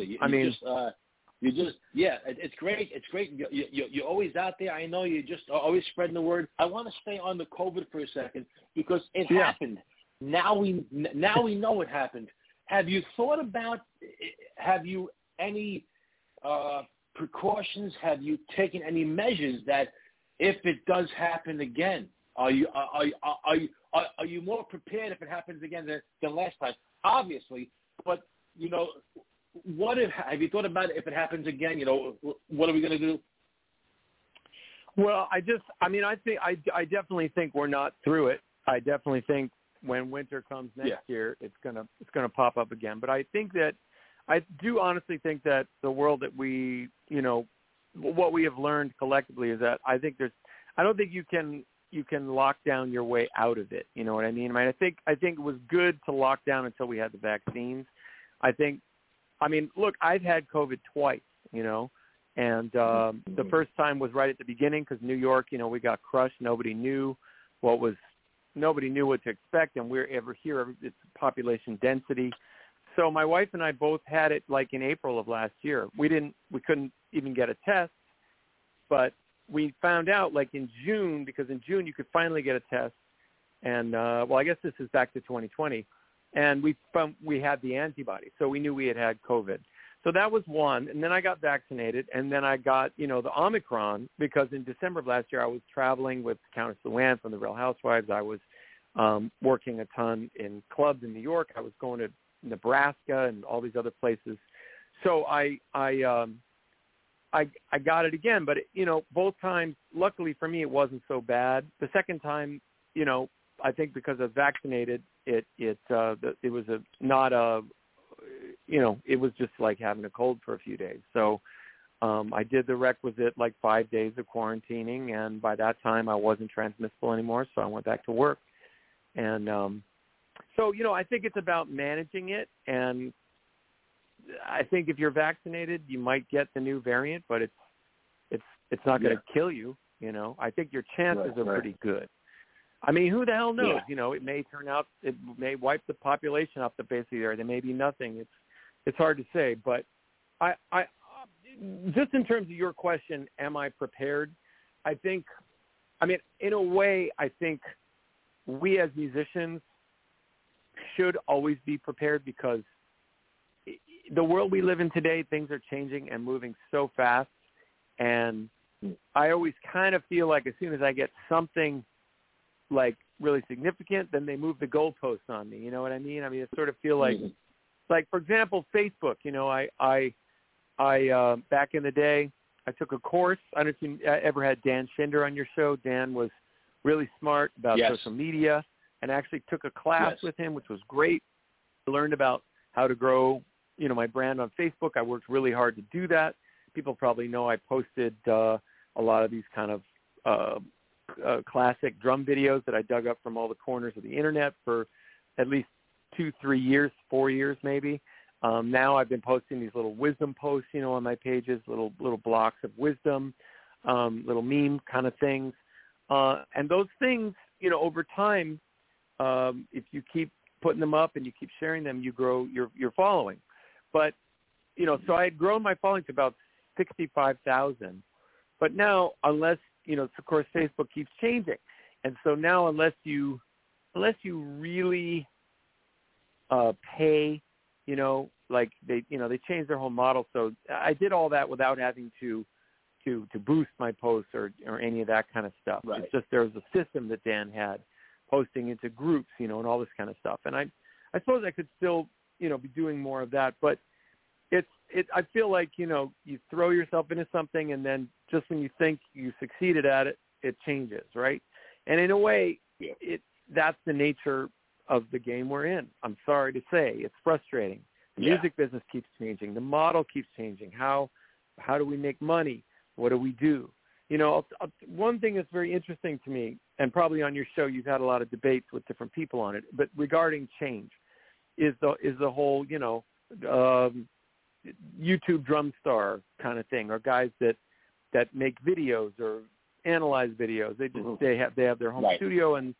It's great. It's great. You're always out there. I know you're just always spreading the word. I want to stay on the COVID for a second because it happened. Now we know it happened. Have you thought about? Have you any precautions? Have you taken any measures that if it does happen again, are you more prepared if it happens again than last time? Obviously, but you know, have you thought about it if it happens again? You know, what are we going to do? Well, I definitely think we're not through it. I definitely think when winter comes next year, it's gonna pop up again. But I do honestly think that the world that we, you know, what we have learned collectively is that I don't think you can lock down your way out of it. You know what I mean? I think it was good to lock down until we had the vaccines. Look, I've had COVID twice, you know, and the first time was right at the beginning because New York, you know, we got crushed. Nobody knew what to expect, and we're ever here. It's population density. So my wife and I both had it like in April of last year. We couldn't even get a test, but we found out like in June, because in June you could finally get a test. And, I guess this is back to 2020. And we had the antibody, so we knew we had COVID. So that was one. And then I got vaccinated, and then I got, you know, the Omicron, because in December of last year I was traveling with Countess Luann from the Real Housewives. I was working a ton in clubs in New York. I was going to Nebraska and all these other places. So I got it again, but you know, both times, luckily for me, it wasn't so bad. The second time, you know, I think because I was vaccinated, it was it was just like having a cold for a few days. So I did the requisite like 5 days of quarantining, and by that time I wasn't transmissible anymore, so I went back to work. And so, you know, I think it's about managing it, and I think if you're vaccinated, you might get the new variant, but it's not going to kill you. You know, I think your chances are pretty good. I mean, who the hell knows? Yeah. You know, it may turn out, it may wipe the population off the face of the earth. There may be nothing. It's hard to say, but I just in terms of your question, am I prepared? In a way, I think we as musicians should always be prepared, because the world we live in today, things are changing and moving so fast. And I always kind of feel like as soon as I get something like really significant, then they move the goalposts on me. You know what I mean? I sort of feel like for example, Facebook, you know, I back in the day, I took a course. I don't know if you ever had Dan Schinder on your show. Dan was really smart about social media, and actually took a class with him, which was great. I learned about how to grow, you know, my brand on Facebook. I worked really hard to do that. People probably know I posted a lot of these kind of classic drum videos that I dug up from all the corners of the internet for at least 2-3 years, 4 years maybe. Now I've been posting these little wisdom posts, you know, on my pages, little blocks of wisdom, little meme kind of things. And those things, you know, over time, if you keep putting them up and you keep sharing them, you grow your following. But so I had grown my following to about 65,000. But now, unless, of course, Facebook keeps changing. And so now unless you really pay, like they changed their whole model. So I did all that without having to boost my posts or any of that kind of stuff. Right. It's just there was a system that Dan had, posting into groups, and all this kind of stuff. And I suppose I could still, be doing more of that, but I feel like, you throw yourself into something and then just when you think you succeeded at it, it changes, right? And in a way, that's the nature of the game we're in. I'm sorry to say, it's frustrating. The music business keeps changing. The model keeps changing. How do we make money? What do we do? One thing that's very interesting to me, and probably on your show you've had a lot of debates with different people on it, but regarding change, is the whole, YouTube drum star kind of thing, or guys that make videos or analyze videos. They just they have their home studio, and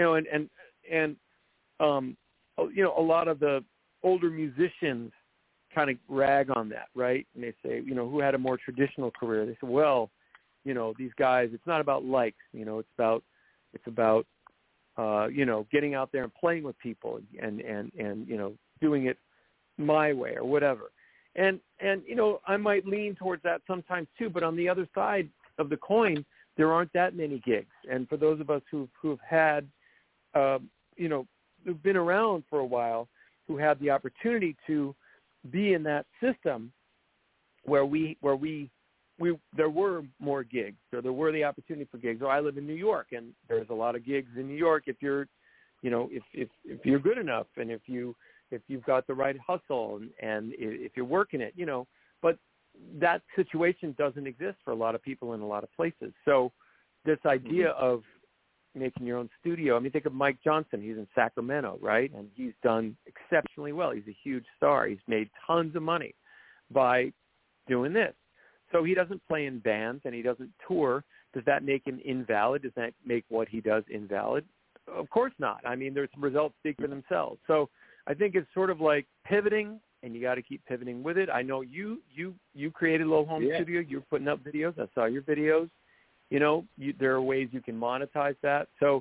a lot of the older musicians kind of rag on that, right? And they say, who had a more traditional career? They say, well, these guys, it's not about likes, it's about getting out there and playing with people and doing it my way or whatever. And I might lean towards that sometimes too, but on the other side of the coin, there aren't that many gigs. And for those of us who've had, who've been around for a while, who had the opportunity to be in that system where there were more gigs, so there were the opportunity for gigs. So I live in New York, and there's a lot of gigs in New York if you're, if you're good enough, and if you've got the right hustle, and if you're working it, But that situation doesn't exist for a lot of people in a lot of places. So this idea of making your own studio, think of Mike Johnson. He's in Sacramento, right? And he's done exceptionally well. He's a huge star. He's made tons of money by doing this. So he doesn't play in bands and he doesn't tour. Does that make him invalid? Does that make what he does invalid? Of course not. There's results speak for themselves. So I think it's sort of like pivoting, and you got to keep pivoting with it. I know you created a little home studio. You're putting up videos. I saw your videos. There are ways you can monetize that. So,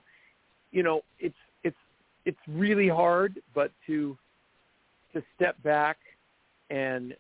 it's really hard, but to step back and,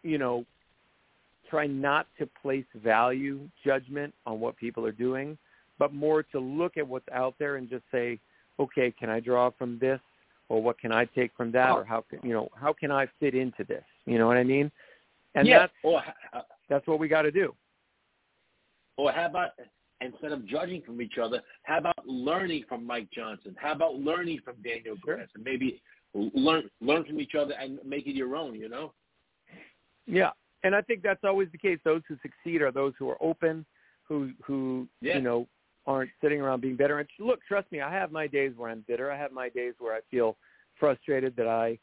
try not to place value judgment on what people are doing, but more to look at what's out there and just say, okay, can I draw from this, or what can I take from that, or how can I fit into this? You know what I mean? And that's what we got to do. Or how about, instead of judging from each other, how about learning from Mike Johnson? How about learning from Daniel Grass? And maybe learn from each other and make it your own, Yeah, and I think that's always the case. Those who succeed are those who are open, who aren't sitting around being bitter. And look, trust me, I have my days where I'm bitter. I have my days where I feel frustrated that I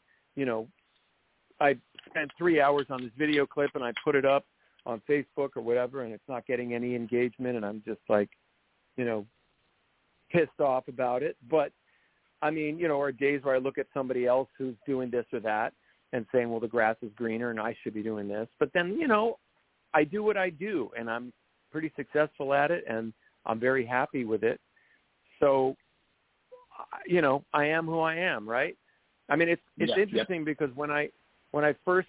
spent 3 hours on this video clip and I put it up on Facebook or whatever, and it's not getting any engagement, and I'm just like, pissed off about it. But or days where I look at somebody else who's doing this or that and saying, well, the grass is greener and I should be doing this. But then, I do what I do, and I'm pretty successful at it, and I'm very happy with it. So, I am who I am, right? It's interesting because when I first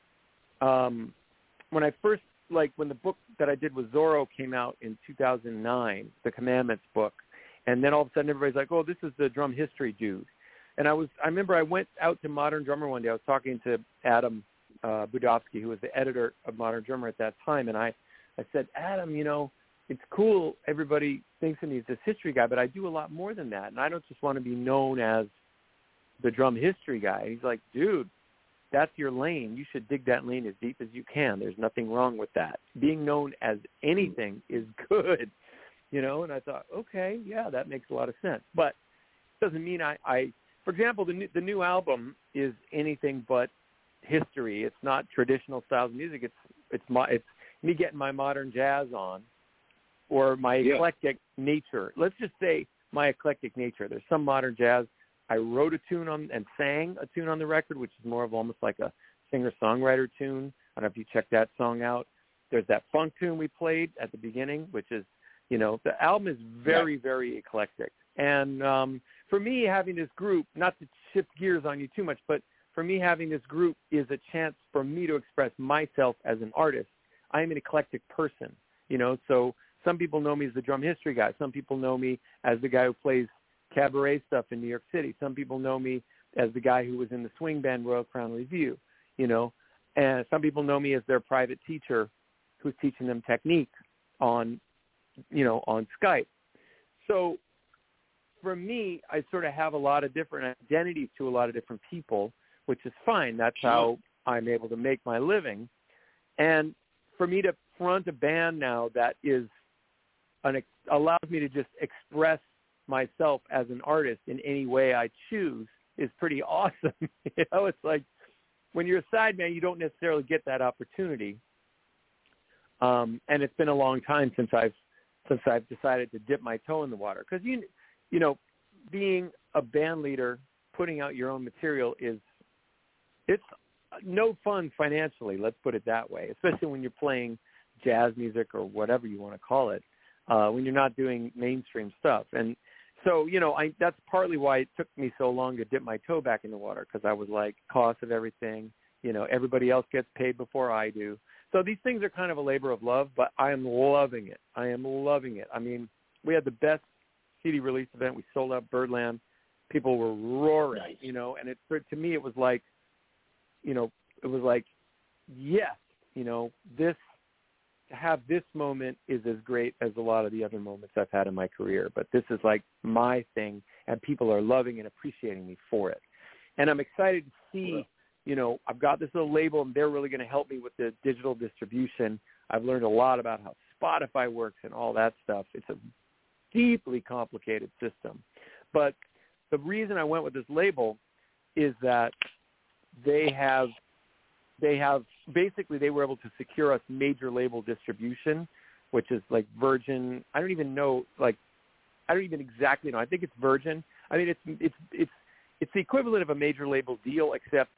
when the book that I did with Zorro came out in 2009, the Commandments book, and then all of a sudden everybody's like, oh, this is the drum history dude. And I remember I went out to Modern Drummer one day. I was talking to Adam Budofsky, who was the editor of Modern Drummer at that time, and I said, Adam, it's cool. Everybody thinks of me as this history guy, but I do a lot more than that, and I don't just want to be known as the drum history guy. And he's like, dude, that's your lane. You should dig that lane as deep as you can. There's nothing wrong with that. Being known as anything is good, And I thought, okay, yeah, that makes a lot of sense. But it doesn't mean I for example, the new album is anything but history. It's not traditional styles of music. It's me getting my modern jazz on, or my eclectic nature. Let's just say my eclectic nature. There's some modern jazz. I wrote a tune on and sang a tune on the record, which is more of almost like a singer-songwriter tune. I don't know if you checked that song out. There's that funk tune we played at the beginning, which is, the album is very, very eclectic. And for me, having this group, not to shift gears on you too much, but for me, having this group is a chance for me to express myself as an artist. I am an eclectic person, so some people know me as the drum history guy. Some people know me as the guy who plays cabaret stuff in New York City. Some people know me as the guy who was in the swing band Royal Crown Review, and some people know me as their private teacher who's teaching them technique on Skype. So for me, I sort of have a lot of different identities to a lot of different people, which is fine. That's how I'm able to make my living. And for me to front a band now that allows me to just express myself as an artist in any way I choose is pretty awesome. It's like when you're a sideman, you don't necessarily get that opportunity. And it's been a long time since I've decided to dip my toe in the water, because being a band leader, putting out your own material it's no fun financially. Let's put it that way, especially when you're playing jazz music or whatever you want to call it, when you're not doing mainstream stuff. And so, that's partly why it took me so long to dip my toe back in the water, because I was like, cost of everything, everybody else gets paid before I do. So these things are kind of a labor of love, but I am loving it. I mean, we had the best CD release event. We sold out Birdland. People were roaring, and to me, it was like, yes, to have this moment is as great as a lot of the other moments I've had in my career. But this is like my thing, and people are loving and appreciating me for it. And I'm excited to see, I've got this little label, and they're really going to help me with the digital distribution. I've learned a lot about how Spotify works and all that stuff. It's a deeply complicated system. But the reason I went with this label is that they basically they were able to secure us major label distribution, which is like Virgin. I don't even exactly know. I think it's Virgin. I mean, it's the equivalent of a major label deal, except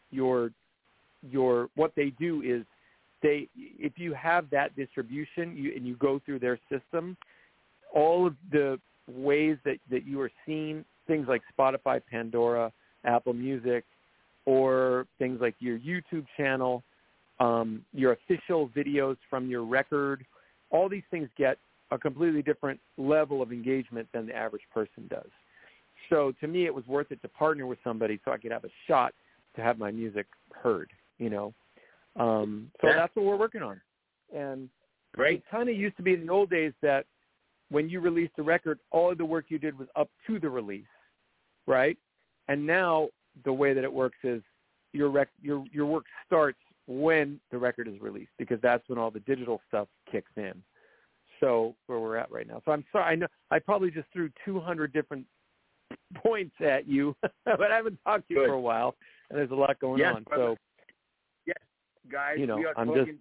what they do is if you have that distribution and you go through their system, all of the ways that you are seeing things like Spotify, Pandora, Apple Music, or things like your YouTube channel, your official videos from your record, all these things get a completely different level of engagement than the average person does. So to me, it was worth it to partner with somebody so I could have a shot to have my music heard, So that's what we're working on. And great. It kind of used to be in the old days that when you released a record, all of the work you did was up to the release, right? And now the way that it works is your work starts when the record is released, because that's when all the digital stuff kicks in. So where we're at right now. So I'm sorry. I know I probably just threw 200 different points at you, but I haven't talked to you for a while, and there's a lot going on. Brother. So yes, guys, we are I'm talking.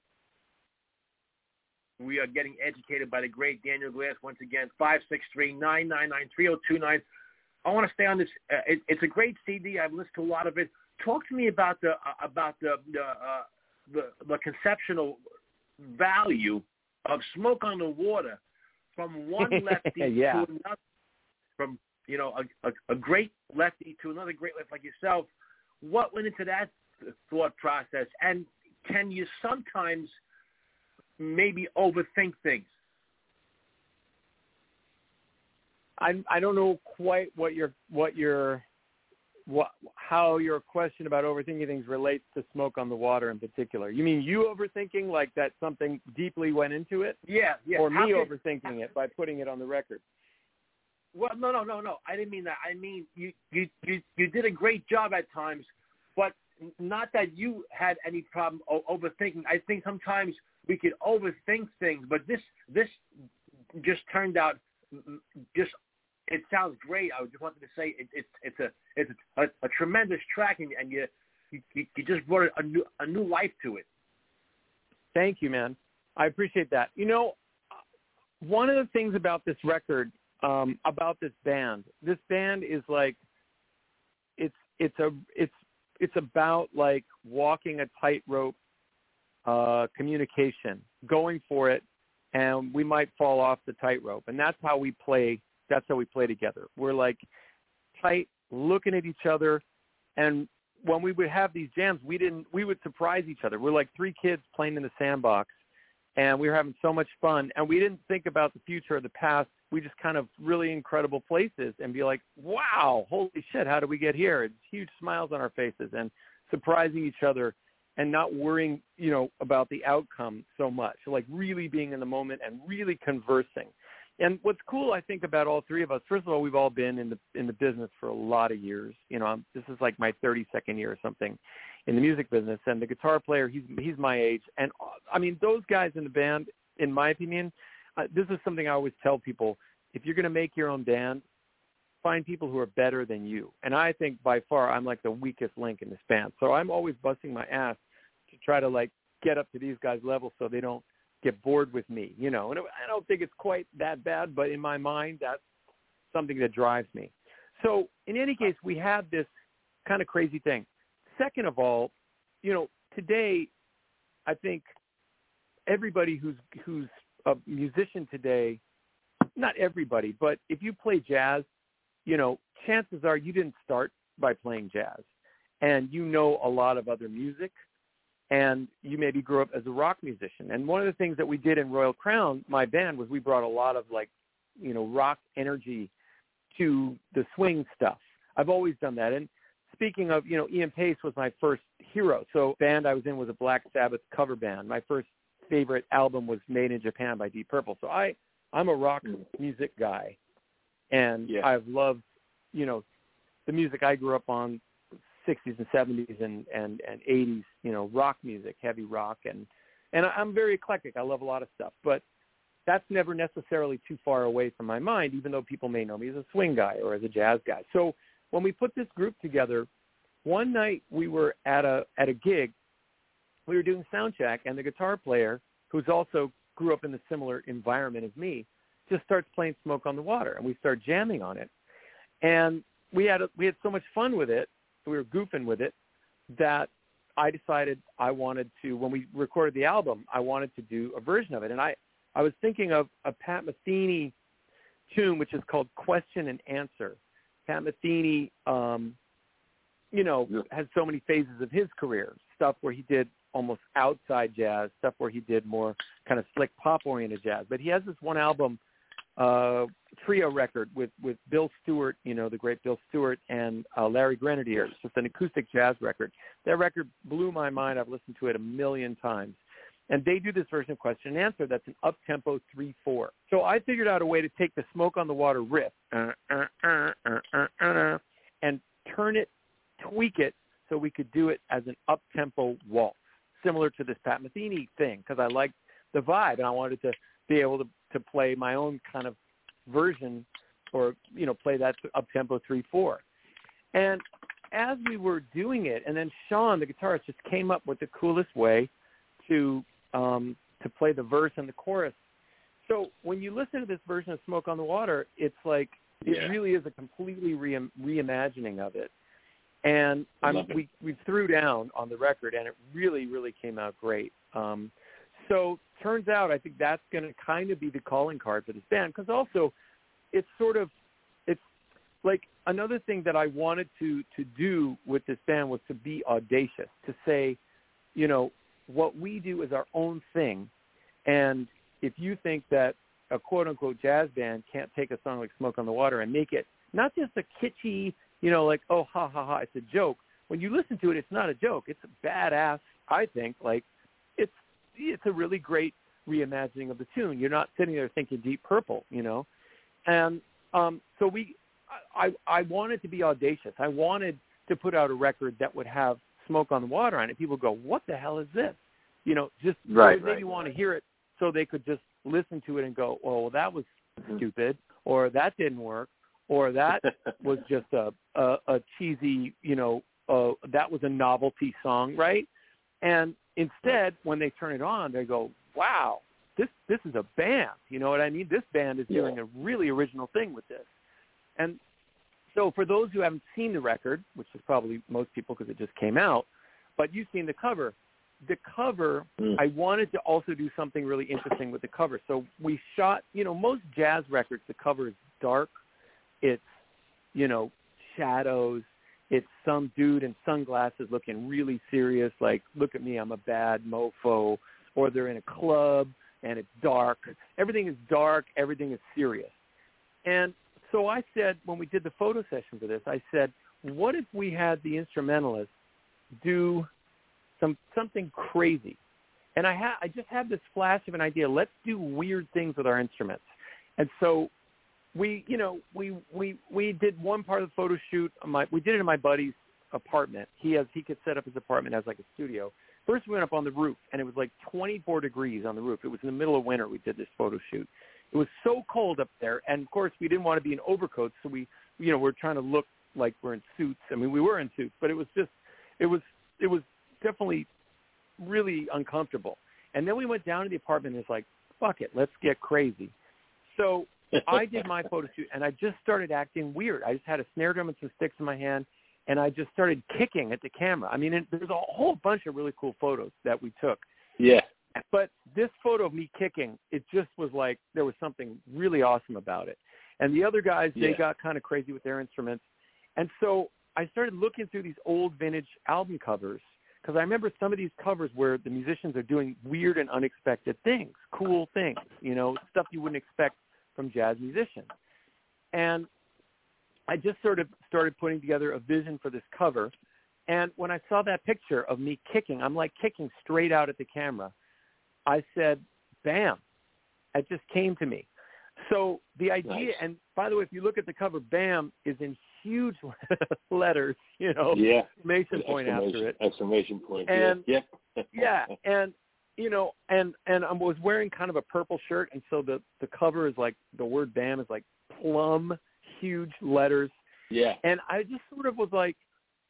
We are getting educated by the great Daniel Glass once again. 563-999-3029. I want to stay on this. It's a great CD. I've listened to a lot of it. Talk to me about the conceptual value of Smoke on the Water from one lefty to another, from a great lefty to another great lefty like yourself. What went into that thought process, and can you sometimes maybe overthink things? I don't know quite how your question about overthinking things relates to Smoke on the Water in particular. You mean you overthinking, like that something deeply went into it? Yeah. Or me overthinking it by putting it on the record? Well, no. I didn't mean that. I mean you did a great job at times, but not that you had any problem overthinking. I think sometimes we could overthink things, but this just turned out just. It sounds great. I just wanted to say it's a tremendous track, and you just brought a new life to it. Thank you, man. I appreciate that. One of the things about this record, about this band is like it's it's about like walking a tightrope communication, going for it, and we might fall off the tightrope. And that's how we play. That's how we play together. We're like tight, looking at each other. And when we would have these jams, we would surprise each other. We're like three kids playing in the sandbox, and we were having so much fun. And we didn't think about the future or the past. We just kind of really incredible places and be like, wow, holy shit, how did we get here? It's huge smiles on our faces and surprising each other and not worrying, about the outcome so much. So like really being in the moment and really conversing. And what's cool, I think, about all three of us, first of all, we've all been in the business for a lot of years. This is like my 32nd year or something in the music business. And the guitar player, he's my age. And, I mean, those guys in the band, in my opinion, this is something I always tell people. If you're going to make your own band, find people who are better than you. And I think by far I'm like the weakest link in this band. So I'm always busting my ass to try to like get up to these guys' levels so they don't get bored with me, And I don't think it's quite that bad, but in my mind, that's something that drives me. So in any case, we had this kind of crazy thing. Second of all, today, I think everybody who's a musician today, not everybody, but if you play jazz, chances are you didn't start by playing jazz, and a lot of other music, and you maybe grew up as a rock musician. And one of the things that we did in Royal Crown, my band, was we brought a lot of rock energy to the swing stuff. I've always done that. And speaking of, Ian Pace was my first hero. So the band I was in was a Black Sabbath cover band. My first favorite album was Made in Japan by Deep Purple. So I'm a rock music guy, and I've loved, the music I grew up on, 60s and 70s and 80s, rock music, heavy rock, and I'm very eclectic. I love a lot of stuff, but that's never necessarily too far away from my mind, even though people may know me as a swing guy or as a jazz guy. So when we put this group together, one night we were at a gig. We were doing sound check, and the guitar player, who's also grew up in a similar environment as me, just starts playing Smoke on the Water, and we start jamming on it. And we had so much fun with it, we were goofing with it, that I decided I wanted to, when we recorded the album, I wanted to do a version of it. And I was thinking of a Pat Metheny tune, which is called Question and Answer. Pat Metheny, has so many phases of his career, stuff where he did almost outside jazz, stuff where he did more kind of slick pop-oriented jazz. But he has this one album, trio record with Bill Stewart, the great Bill Stewart, and Larry Grenadier. It's just an acoustic jazz record. That record blew my mind. I've listened to it a million times. And they do this version of Question and Answer that's an up-tempo 3/4. So I figured out a way to take the Smoke on the Water riff and tweak it so we could do it as an up-tempo waltz, similar to this Pat Metheny thing, because I liked the vibe, and I wanted to be able to play my own kind of version or, play that up-tempo 3/4. And as we were doing it, and then Sean, the guitarist, just came up with the coolest way to play the verse and the chorus. So when you listen to this version of Smoke on the Water, it's like it really is a completely reimagining of it. And we threw down on the record, and it really, really came out great. So turns out I think that's going to kind of be the calling card for this band, because also it's like another thing that I wanted to do with this band was to be audacious, to say, what we do is our own thing. And if you think that a quote-unquote jazz band can't take a song like Smoke on the Water and make it not just a kitschy, like, oh, ha, ha, ha, it's a joke. When you listen to it, it's not a joke. It's a badass, I think. Like, it's a really great reimagining of the tune. You're not sitting there thinking Deep Purple, And so I wanted to be audacious. I wanted to put out a record that would have Smoke on the Water on it. People go, what the hell is this? Maybe want to hear it so they could just listen to it and go, oh, well, that was stupid, or that didn't work, or that was just a cheesy, that was a novelty song, right? And instead, when they turn it on, they go, wow, this is a band. You know what I mean? This band is doing a really original thing with this. And So for those who haven't seen the record, which is probably most people because it just came out, but you've seen the cover. The cover, I wanted to also do something really interesting with the cover. So we shot, most jazz records, the cover is dark. It's, shadows. It's some dude in sunglasses looking really serious, like, look at me, I'm a bad mofo. Or they're in a club and it's dark. Everything is dark. Everything is serious. And so I said, when we did the photo session for this, I said, what if we had the instrumentalists do something crazy? And I just had this flash of an idea. Let's do weird things with our instruments. And so we did one part of the photo shoot. We did it in my buddy's apartment. He could set up his apartment as like a studio. First we went up on the roof, and it was like 24 degrees on the roof. It was in the middle of winter we did this photo shoot. It was so cold up there, and of course we didn't want to be in overcoats, so we're trying to look like we're in suits. I mean, we were in suits, but it was definitely really uncomfortable. And then we went down to the apartment, and it's like, fuck it, let's get crazy. So I did my photo shoot, and I just started acting weird. I just had a snare drum and some sticks in my hand, and I just started kicking at the camera. I mean, there's a whole bunch of really cool photos that we took. Yeah. But this photo of me kicking, it just was like there was something really awesome about it. And the other guys, they got kind of crazy with their instruments. And so I started looking through these old vintage album covers because I remember some of these covers where the musicians are doing weird and unexpected things, cool things, stuff you wouldn't expect from jazz musicians. And I just sort of started putting together a vision for this cover. And when I saw that picture of me kicking, I'm like kicking straight out at the camera. I said, bam, it just came to me. So the idea, and by the way, if you look at the cover, BAM is in huge letters, exclamation point after it. Exclamation point, and, yeah, and, and I was wearing kind of a purple shirt, and so the cover is like, the word BAM is like plum, huge letters. Yeah. And I just sort of was like,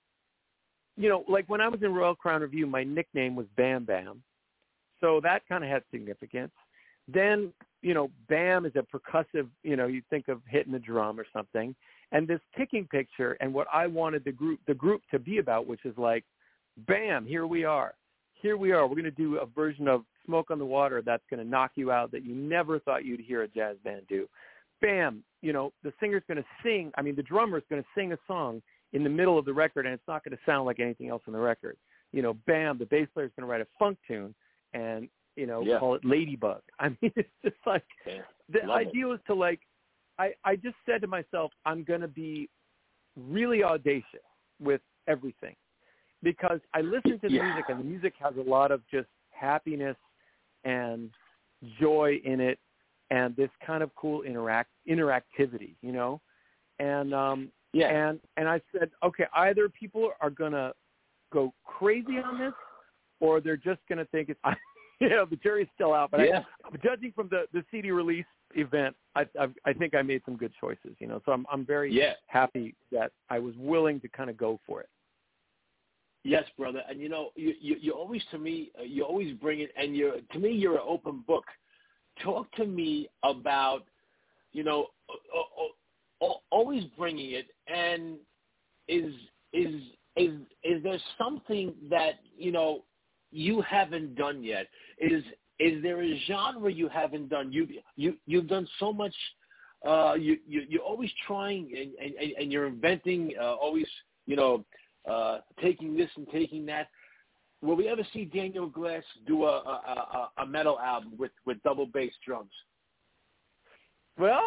like when I was in Royal Crown Review, my nickname was Bam Bam. So that kind of had significance. Then, BAM is a percussive, you think of hitting the drum or something. And this kicking picture and what I wanted the group to be about, which is like, bam, here we are. Here we are. We're going to do a version of Smoke on the Water that's going to knock you out that you never thought you'd hear a jazz band do. Bam, the singer's going to sing. I mean, the drummer's going to sing a song in the middle of the record, and it's not going to sound like anything else on the record. Bam, the bass player's going to write a funk tune and, call it Ladybug. I mean, it's just like the idea was to like, I just said to myself, I'm going to be really audacious with everything because I listen to the music, and the music has a lot of just happiness and joy in it and this kind of cool interactivity, and and I said, okay, either people are going to go crazy on this or they're just going to think it's, the jury's still out. But judging from the CD release event, I think I made some good choices, So I'm very happy that I was willing to kind of go for it. Yes, brother. And you always, to me, you always bring it, and you're an open book. Talk to me about, always bringing it, and is there something that you haven't done yet? Is there a genre you haven't done? You've done so much. You're always trying, and you're inventing. Always, taking this and taking that. Will we ever see Daniel Glass do a metal album with double bass drums? Well,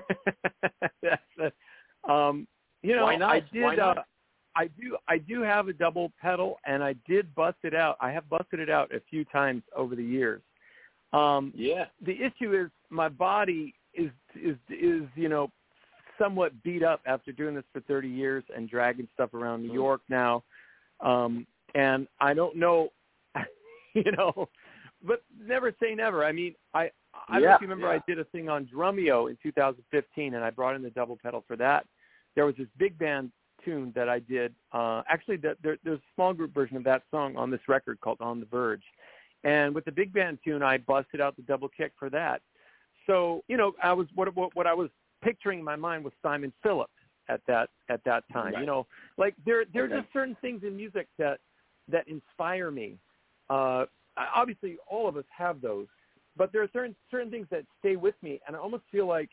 why not? I did. Why not? I do have a double pedal, and I did bust it out. I have busted it out a few times over the years. The issue is my body is somewhat beat up after doing this for 30 years and dragging stuff around New York now. And I don't know, but never say never. I mean, I don't know if you remember I did a thing on Drumeo in 2015, and I brought in the double pedal for that. There was this big band tune that I did. Actually, there's a small group version of that song on this record called On the Verge. And with the big band tune, I busted out the double kick for that. So, I was what I was picturing in my mind was Simon Phillips. at that time. Right. You know, like there's just certain things in music that inspire me. Obviously, all of us have those, but there are certain things that stay with me, and I almost feel like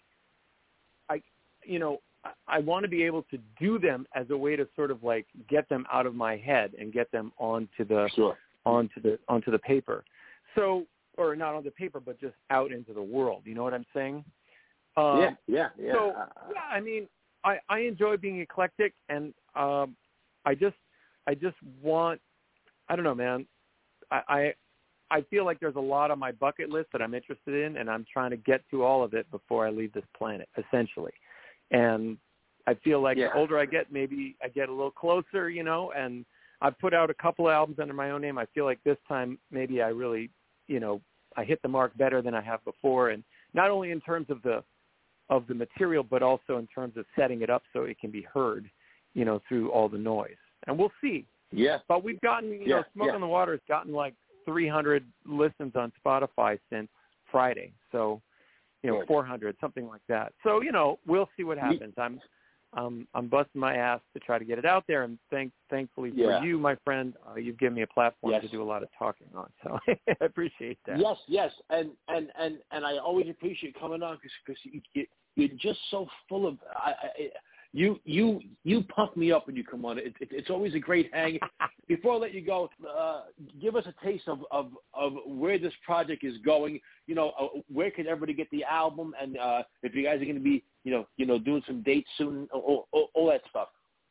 I want to be able to do them as a way to sort of like get them out of my head and get them onto the paper. So, or not on the paper, but just out into the world. You know what I'm saying? Yeah. So, I mean, I enjoy being eclectic, and I just want, I don't know, man. I feel like there's a lot on my bucket list that I'm interested in, and I'm trying to get to all of it before I leave this planet, essentially. And I feel like the older I get, maybe I get a little closer, you know, and I've put out a couple of albums under my own name. I feel like this time maybe I really, you know, I hit the mark better than I have before, and not only in terms of the material, but also in terms of setting it up so it can be heard, you know, through all the noise. And we'll see. Yeah. But we've gotten, you know, Smoke on the Water has gotten like 300 listens on Spotify since Friday. So, you know, 400, something like that. So, you know, we'll see what happens. I'm busting my ass to try to get it out there, and thankfully for you, my friend, you've given me a platform to do a lot of talking on. So I appreciate that. Yes, and I always appreciate coming on because you're just so full of. You pump me up when you come on. It's always a great hang. Before I let you go, give us a taste of where this project is going. You know, where can everybody get the album, and if you guys are going to be, you know, doing some dates soon, all that stuff.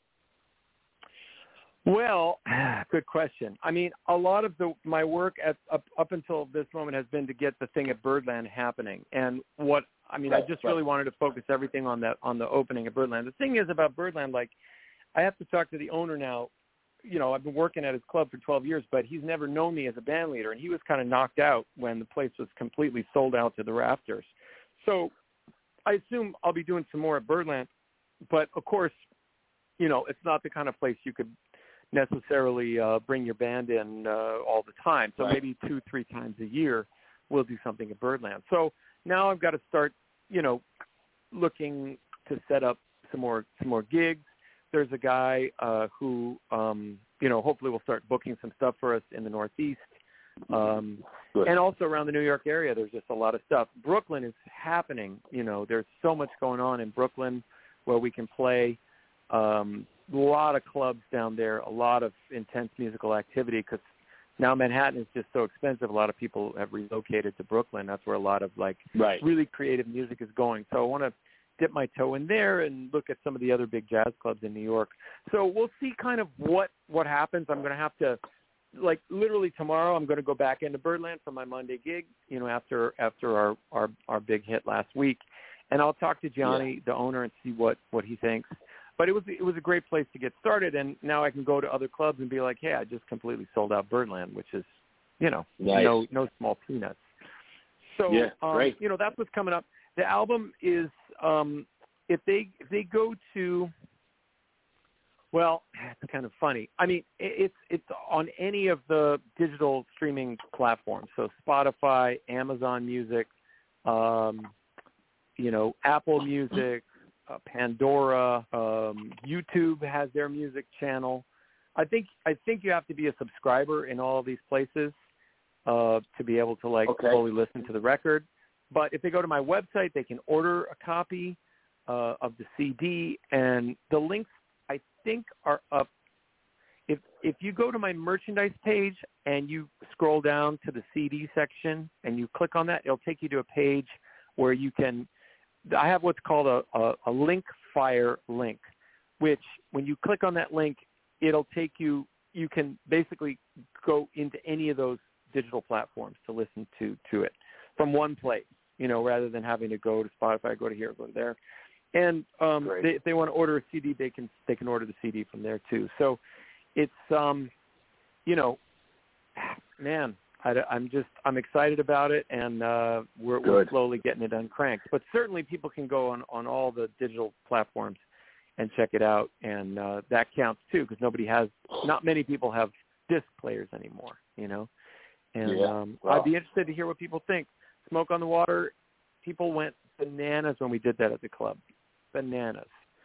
Well, good question. I mean, a lot of my work up until this moment has been to get the thing at Birdland happening, and I just really wanted to focus everything on the opening of Birdland. The thing is about Birdland, like, I have to talk to the owner now. You know, I've been working at his club for 12 years, but he's never known me as a band leader, and he was kind of knocked out when the place was completely sold out to the rafters. So I assume I'll be doing some more at Birdland, but of course, you know, it's not the kind of place you could necessarily bring your band in all the time. So maybe 2-3 times a year we'll do something at Birdland. So now I've got to start, you know, looking to set up some more gigs. There's a guy who, you know, hopefully will start booking some stuff for us in the Northeast. And also around the New York area, there's just a lot of stuff. Brooklyn is happening. You know, there's so much going on in Brooklyn where we can play. A lot of clubs down there, a lot of intense musical activity because now Manhattan is just so expensive. A lot of people have relocated to Brooklyn. That's where a lot of really creative music is going. So I want to dip my toe in there and look at some of the other big jazz clubs in New York. So we'll see kind of what happens. I'm going to have to, like, literally tomorrow I'm going to go back into Birdland for my Monday gig, you know, after our big hit last week. And I'll talk to Johnny, the owner, and see what he thinks. But it was a great place to get started, and now I can go to other clubs and be like, hey, I just completely sold out Birdland, which is, you know, no small peanuts. So, you know, that's what's coming up. The album is, if they go to, well, it's kind of funny. I mean, it's on any of the digital streaming platforms. So Spotify, Amazon Music, you know, Apple Music, Pandora, YouTube has their music channel. I think you have to be a subscriber in all of these places to be able to fully listen to the record. But if they go to my website, they can order a copy of the CD, and the links I think are up. If you go to my merchandise page and you scroll down to the CD section and you click on that, it'll take you to a page where you can. I have what's called a link fire link, which when you click on that link, it'll take you can basically go into any of those digital platforms to listen to it from one place, you know, rather than having to go to Spotify, go to here, go to there. And if they want to order a CD, they can order the CD from there too. So it's, you know, man, I'm excited about it, and we're slowly getting it uncranked. But certainly people can go on all the digital platforms and check it out, and that counts too, because not many people have disc players anymore, you know. And I'd be interested to hear what people think. Smoke on the Water, people went bananas when we did that at the club. Bananas.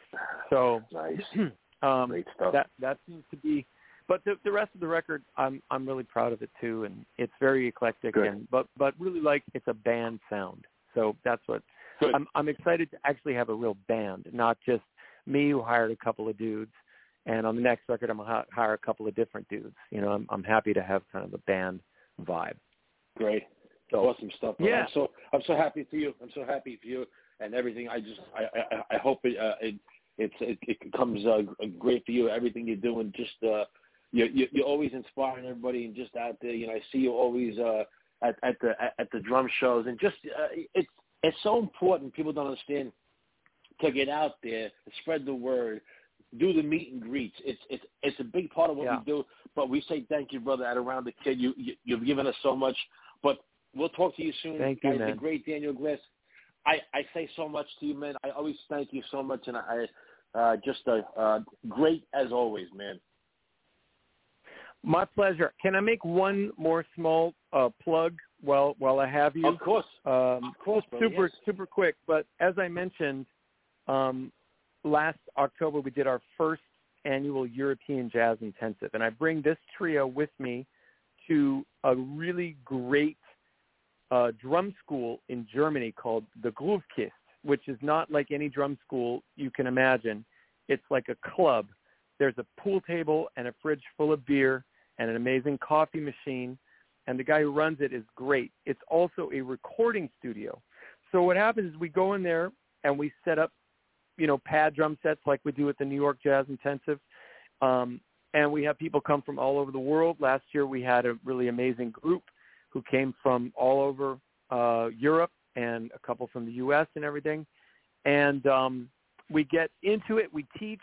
So nice. Great stuff. That seems to be. But the rest of the record, I'm really proud of it too, and it's very eclectic. Good. But really like it's a band sound. So that's what I'm excited to actually have a real band, not just me who hired a couple of dudes. And on the next record, I'm gonna hire a couple of different dudes. You know, I'm happy to have kind of a band vibe. Great, so, awesome stuff. Yeah. I'm so happy for you. I'm so happy for you and everything. I hope it comes great for you. Everything you're doing, just you're always inspiring everybody, and just out there. You know, I see you always at the drum shows, and just it's so important. People don't understand to get out there, spread the word, do the meet and greets. It's a big part of what we do. But we say thank you, brother, at Around the Kid. You've given us so much. But we'll talk to you soon. Thank you, man. The great Daniel Glass. I say so much to you, man. I always thank you so much, and I just great as always, man. My pleasure. Can I make one more small plug while I have you? Of course. Of course, brother, super quick. But as I mentioned, last October we did our first annual European Jazz Intensive, and I bring this trio with me to a really great drum school in Germany called the Groovekist, which is not like any drum school you can imagine. It's like a club. There's a pool table and a fridge full of beer and an amazing coffee machine, and the guy who runs it is great. It's also a recording studio. So what happens is we go in there and we set up, you know, pad drum sets like we do at the New York Jazz Intensive, and we have people come from all over the world. Last year we had a really amazing group who came from all over Europe and a couple from the U.S. and everything. And we get into it, we teach,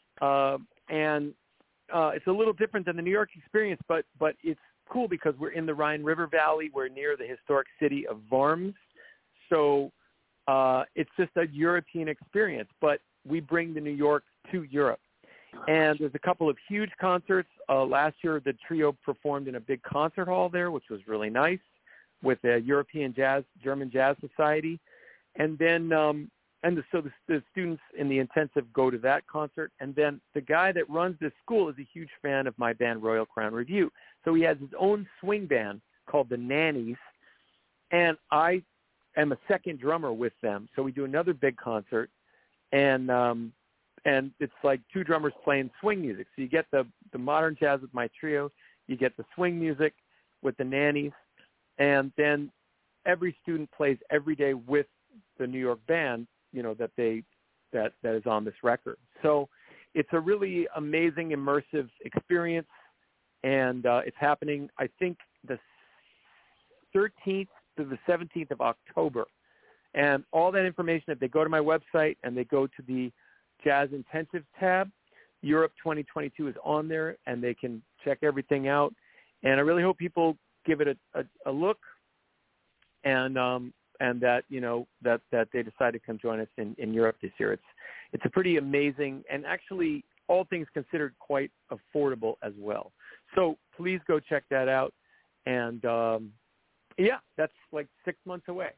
and it's a little different than the New York experience, but it's cool because we're in the Rhine River Valley. We're near the historic city of Worms. So it's just a European experience, but we bring the New York to Europe. And there's a couple of huge concerts. Last year, the trio performed in a big concert hall there, which was really nice, with the German Jazz Society. And then, so the students in the intensive go to that concert. And then the guy that runs this school is a huge fan of my band, Royal Crown Review. So he has his own swing band called the Nannies, and I am a second drummer with them. So we do another big concert, and it's like two drummers playing swing music. So you get the modern jazz with my trio, you get the swing music with the Nannies, and then every student plays every day with the New York band, you know, that is on this record. So it's a really amazing, immersive experience, and it's happening, I think, the 13th to the 17th of October. And all that information, if they go to my website and they go to the Jazz Intensive tab, Europe 2022 is on there, and they can check everything out. And I really hope people give it a look, and that, you know, that they decide to come join us in Europe this year. It's a pretty amazing, and actually, all things considered, quite affordable as well. So please go check that out. And that's like 6 months away.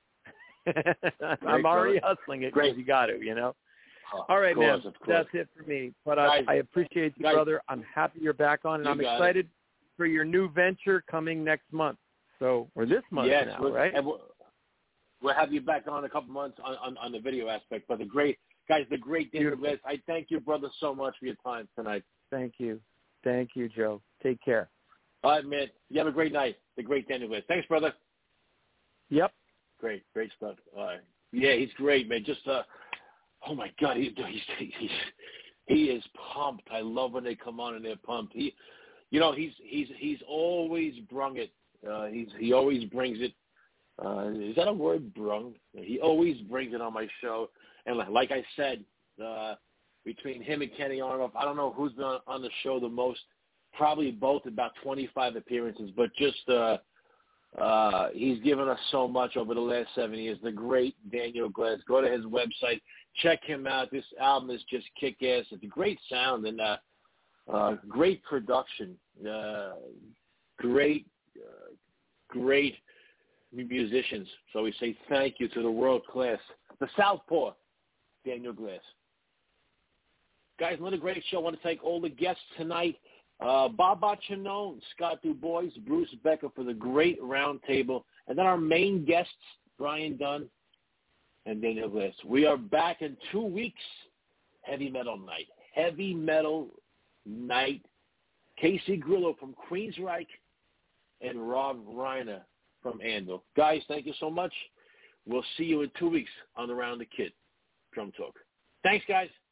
I'm already hustling it because you got to, you know. All right, man. That's it for me. But I appreciate you, brother. I'm happy you're back on, and I'm excited for your new venture coming next month. Or this month now, right? We'll have you back on in a couple months on the video aspect. But the great Daniel Glass, I thank you, brother, so much for your time tonight. Thank you, Joe. Take care. All right, man. You have a great night. The great Daniel Glass. Thanks, brother. Yep. Great stuff. All right. Yeah, he's great, man. Just oh my God, he is pumped. I love when they come on and they're pumped. He's always brung it. He always brings it. Is that a word, brung? He always brings it on my show. And like I said, between him and Kenny Aronoff, I don't know who's been on the show the most. Probably both, about 25 appearances. But just he's given us so much over the last 7 years. The great Daniel Glass. Go to his website. Check him out. This album is just kick-ass. It's a great sound and great production. Great musicians. So we say thank you to the world class, the Southpaw, Daniel Glass. Guys, another great show. I want to thank all the guests tonight. Bob Boccianone, Scott DuBois, Bruce Becker for the great round table. And then our main guests, Brian Dunn and Daniel Glass. We are back in 2 weeks. Heavy Metal Night. Heavy Metal Night. Casey Grillo from Queensryche and Rob Reiner from Anvil. Guys, thank you so much. We'll see you in 2 weeks on Around the Kid Drum Talk. Thanks, guys.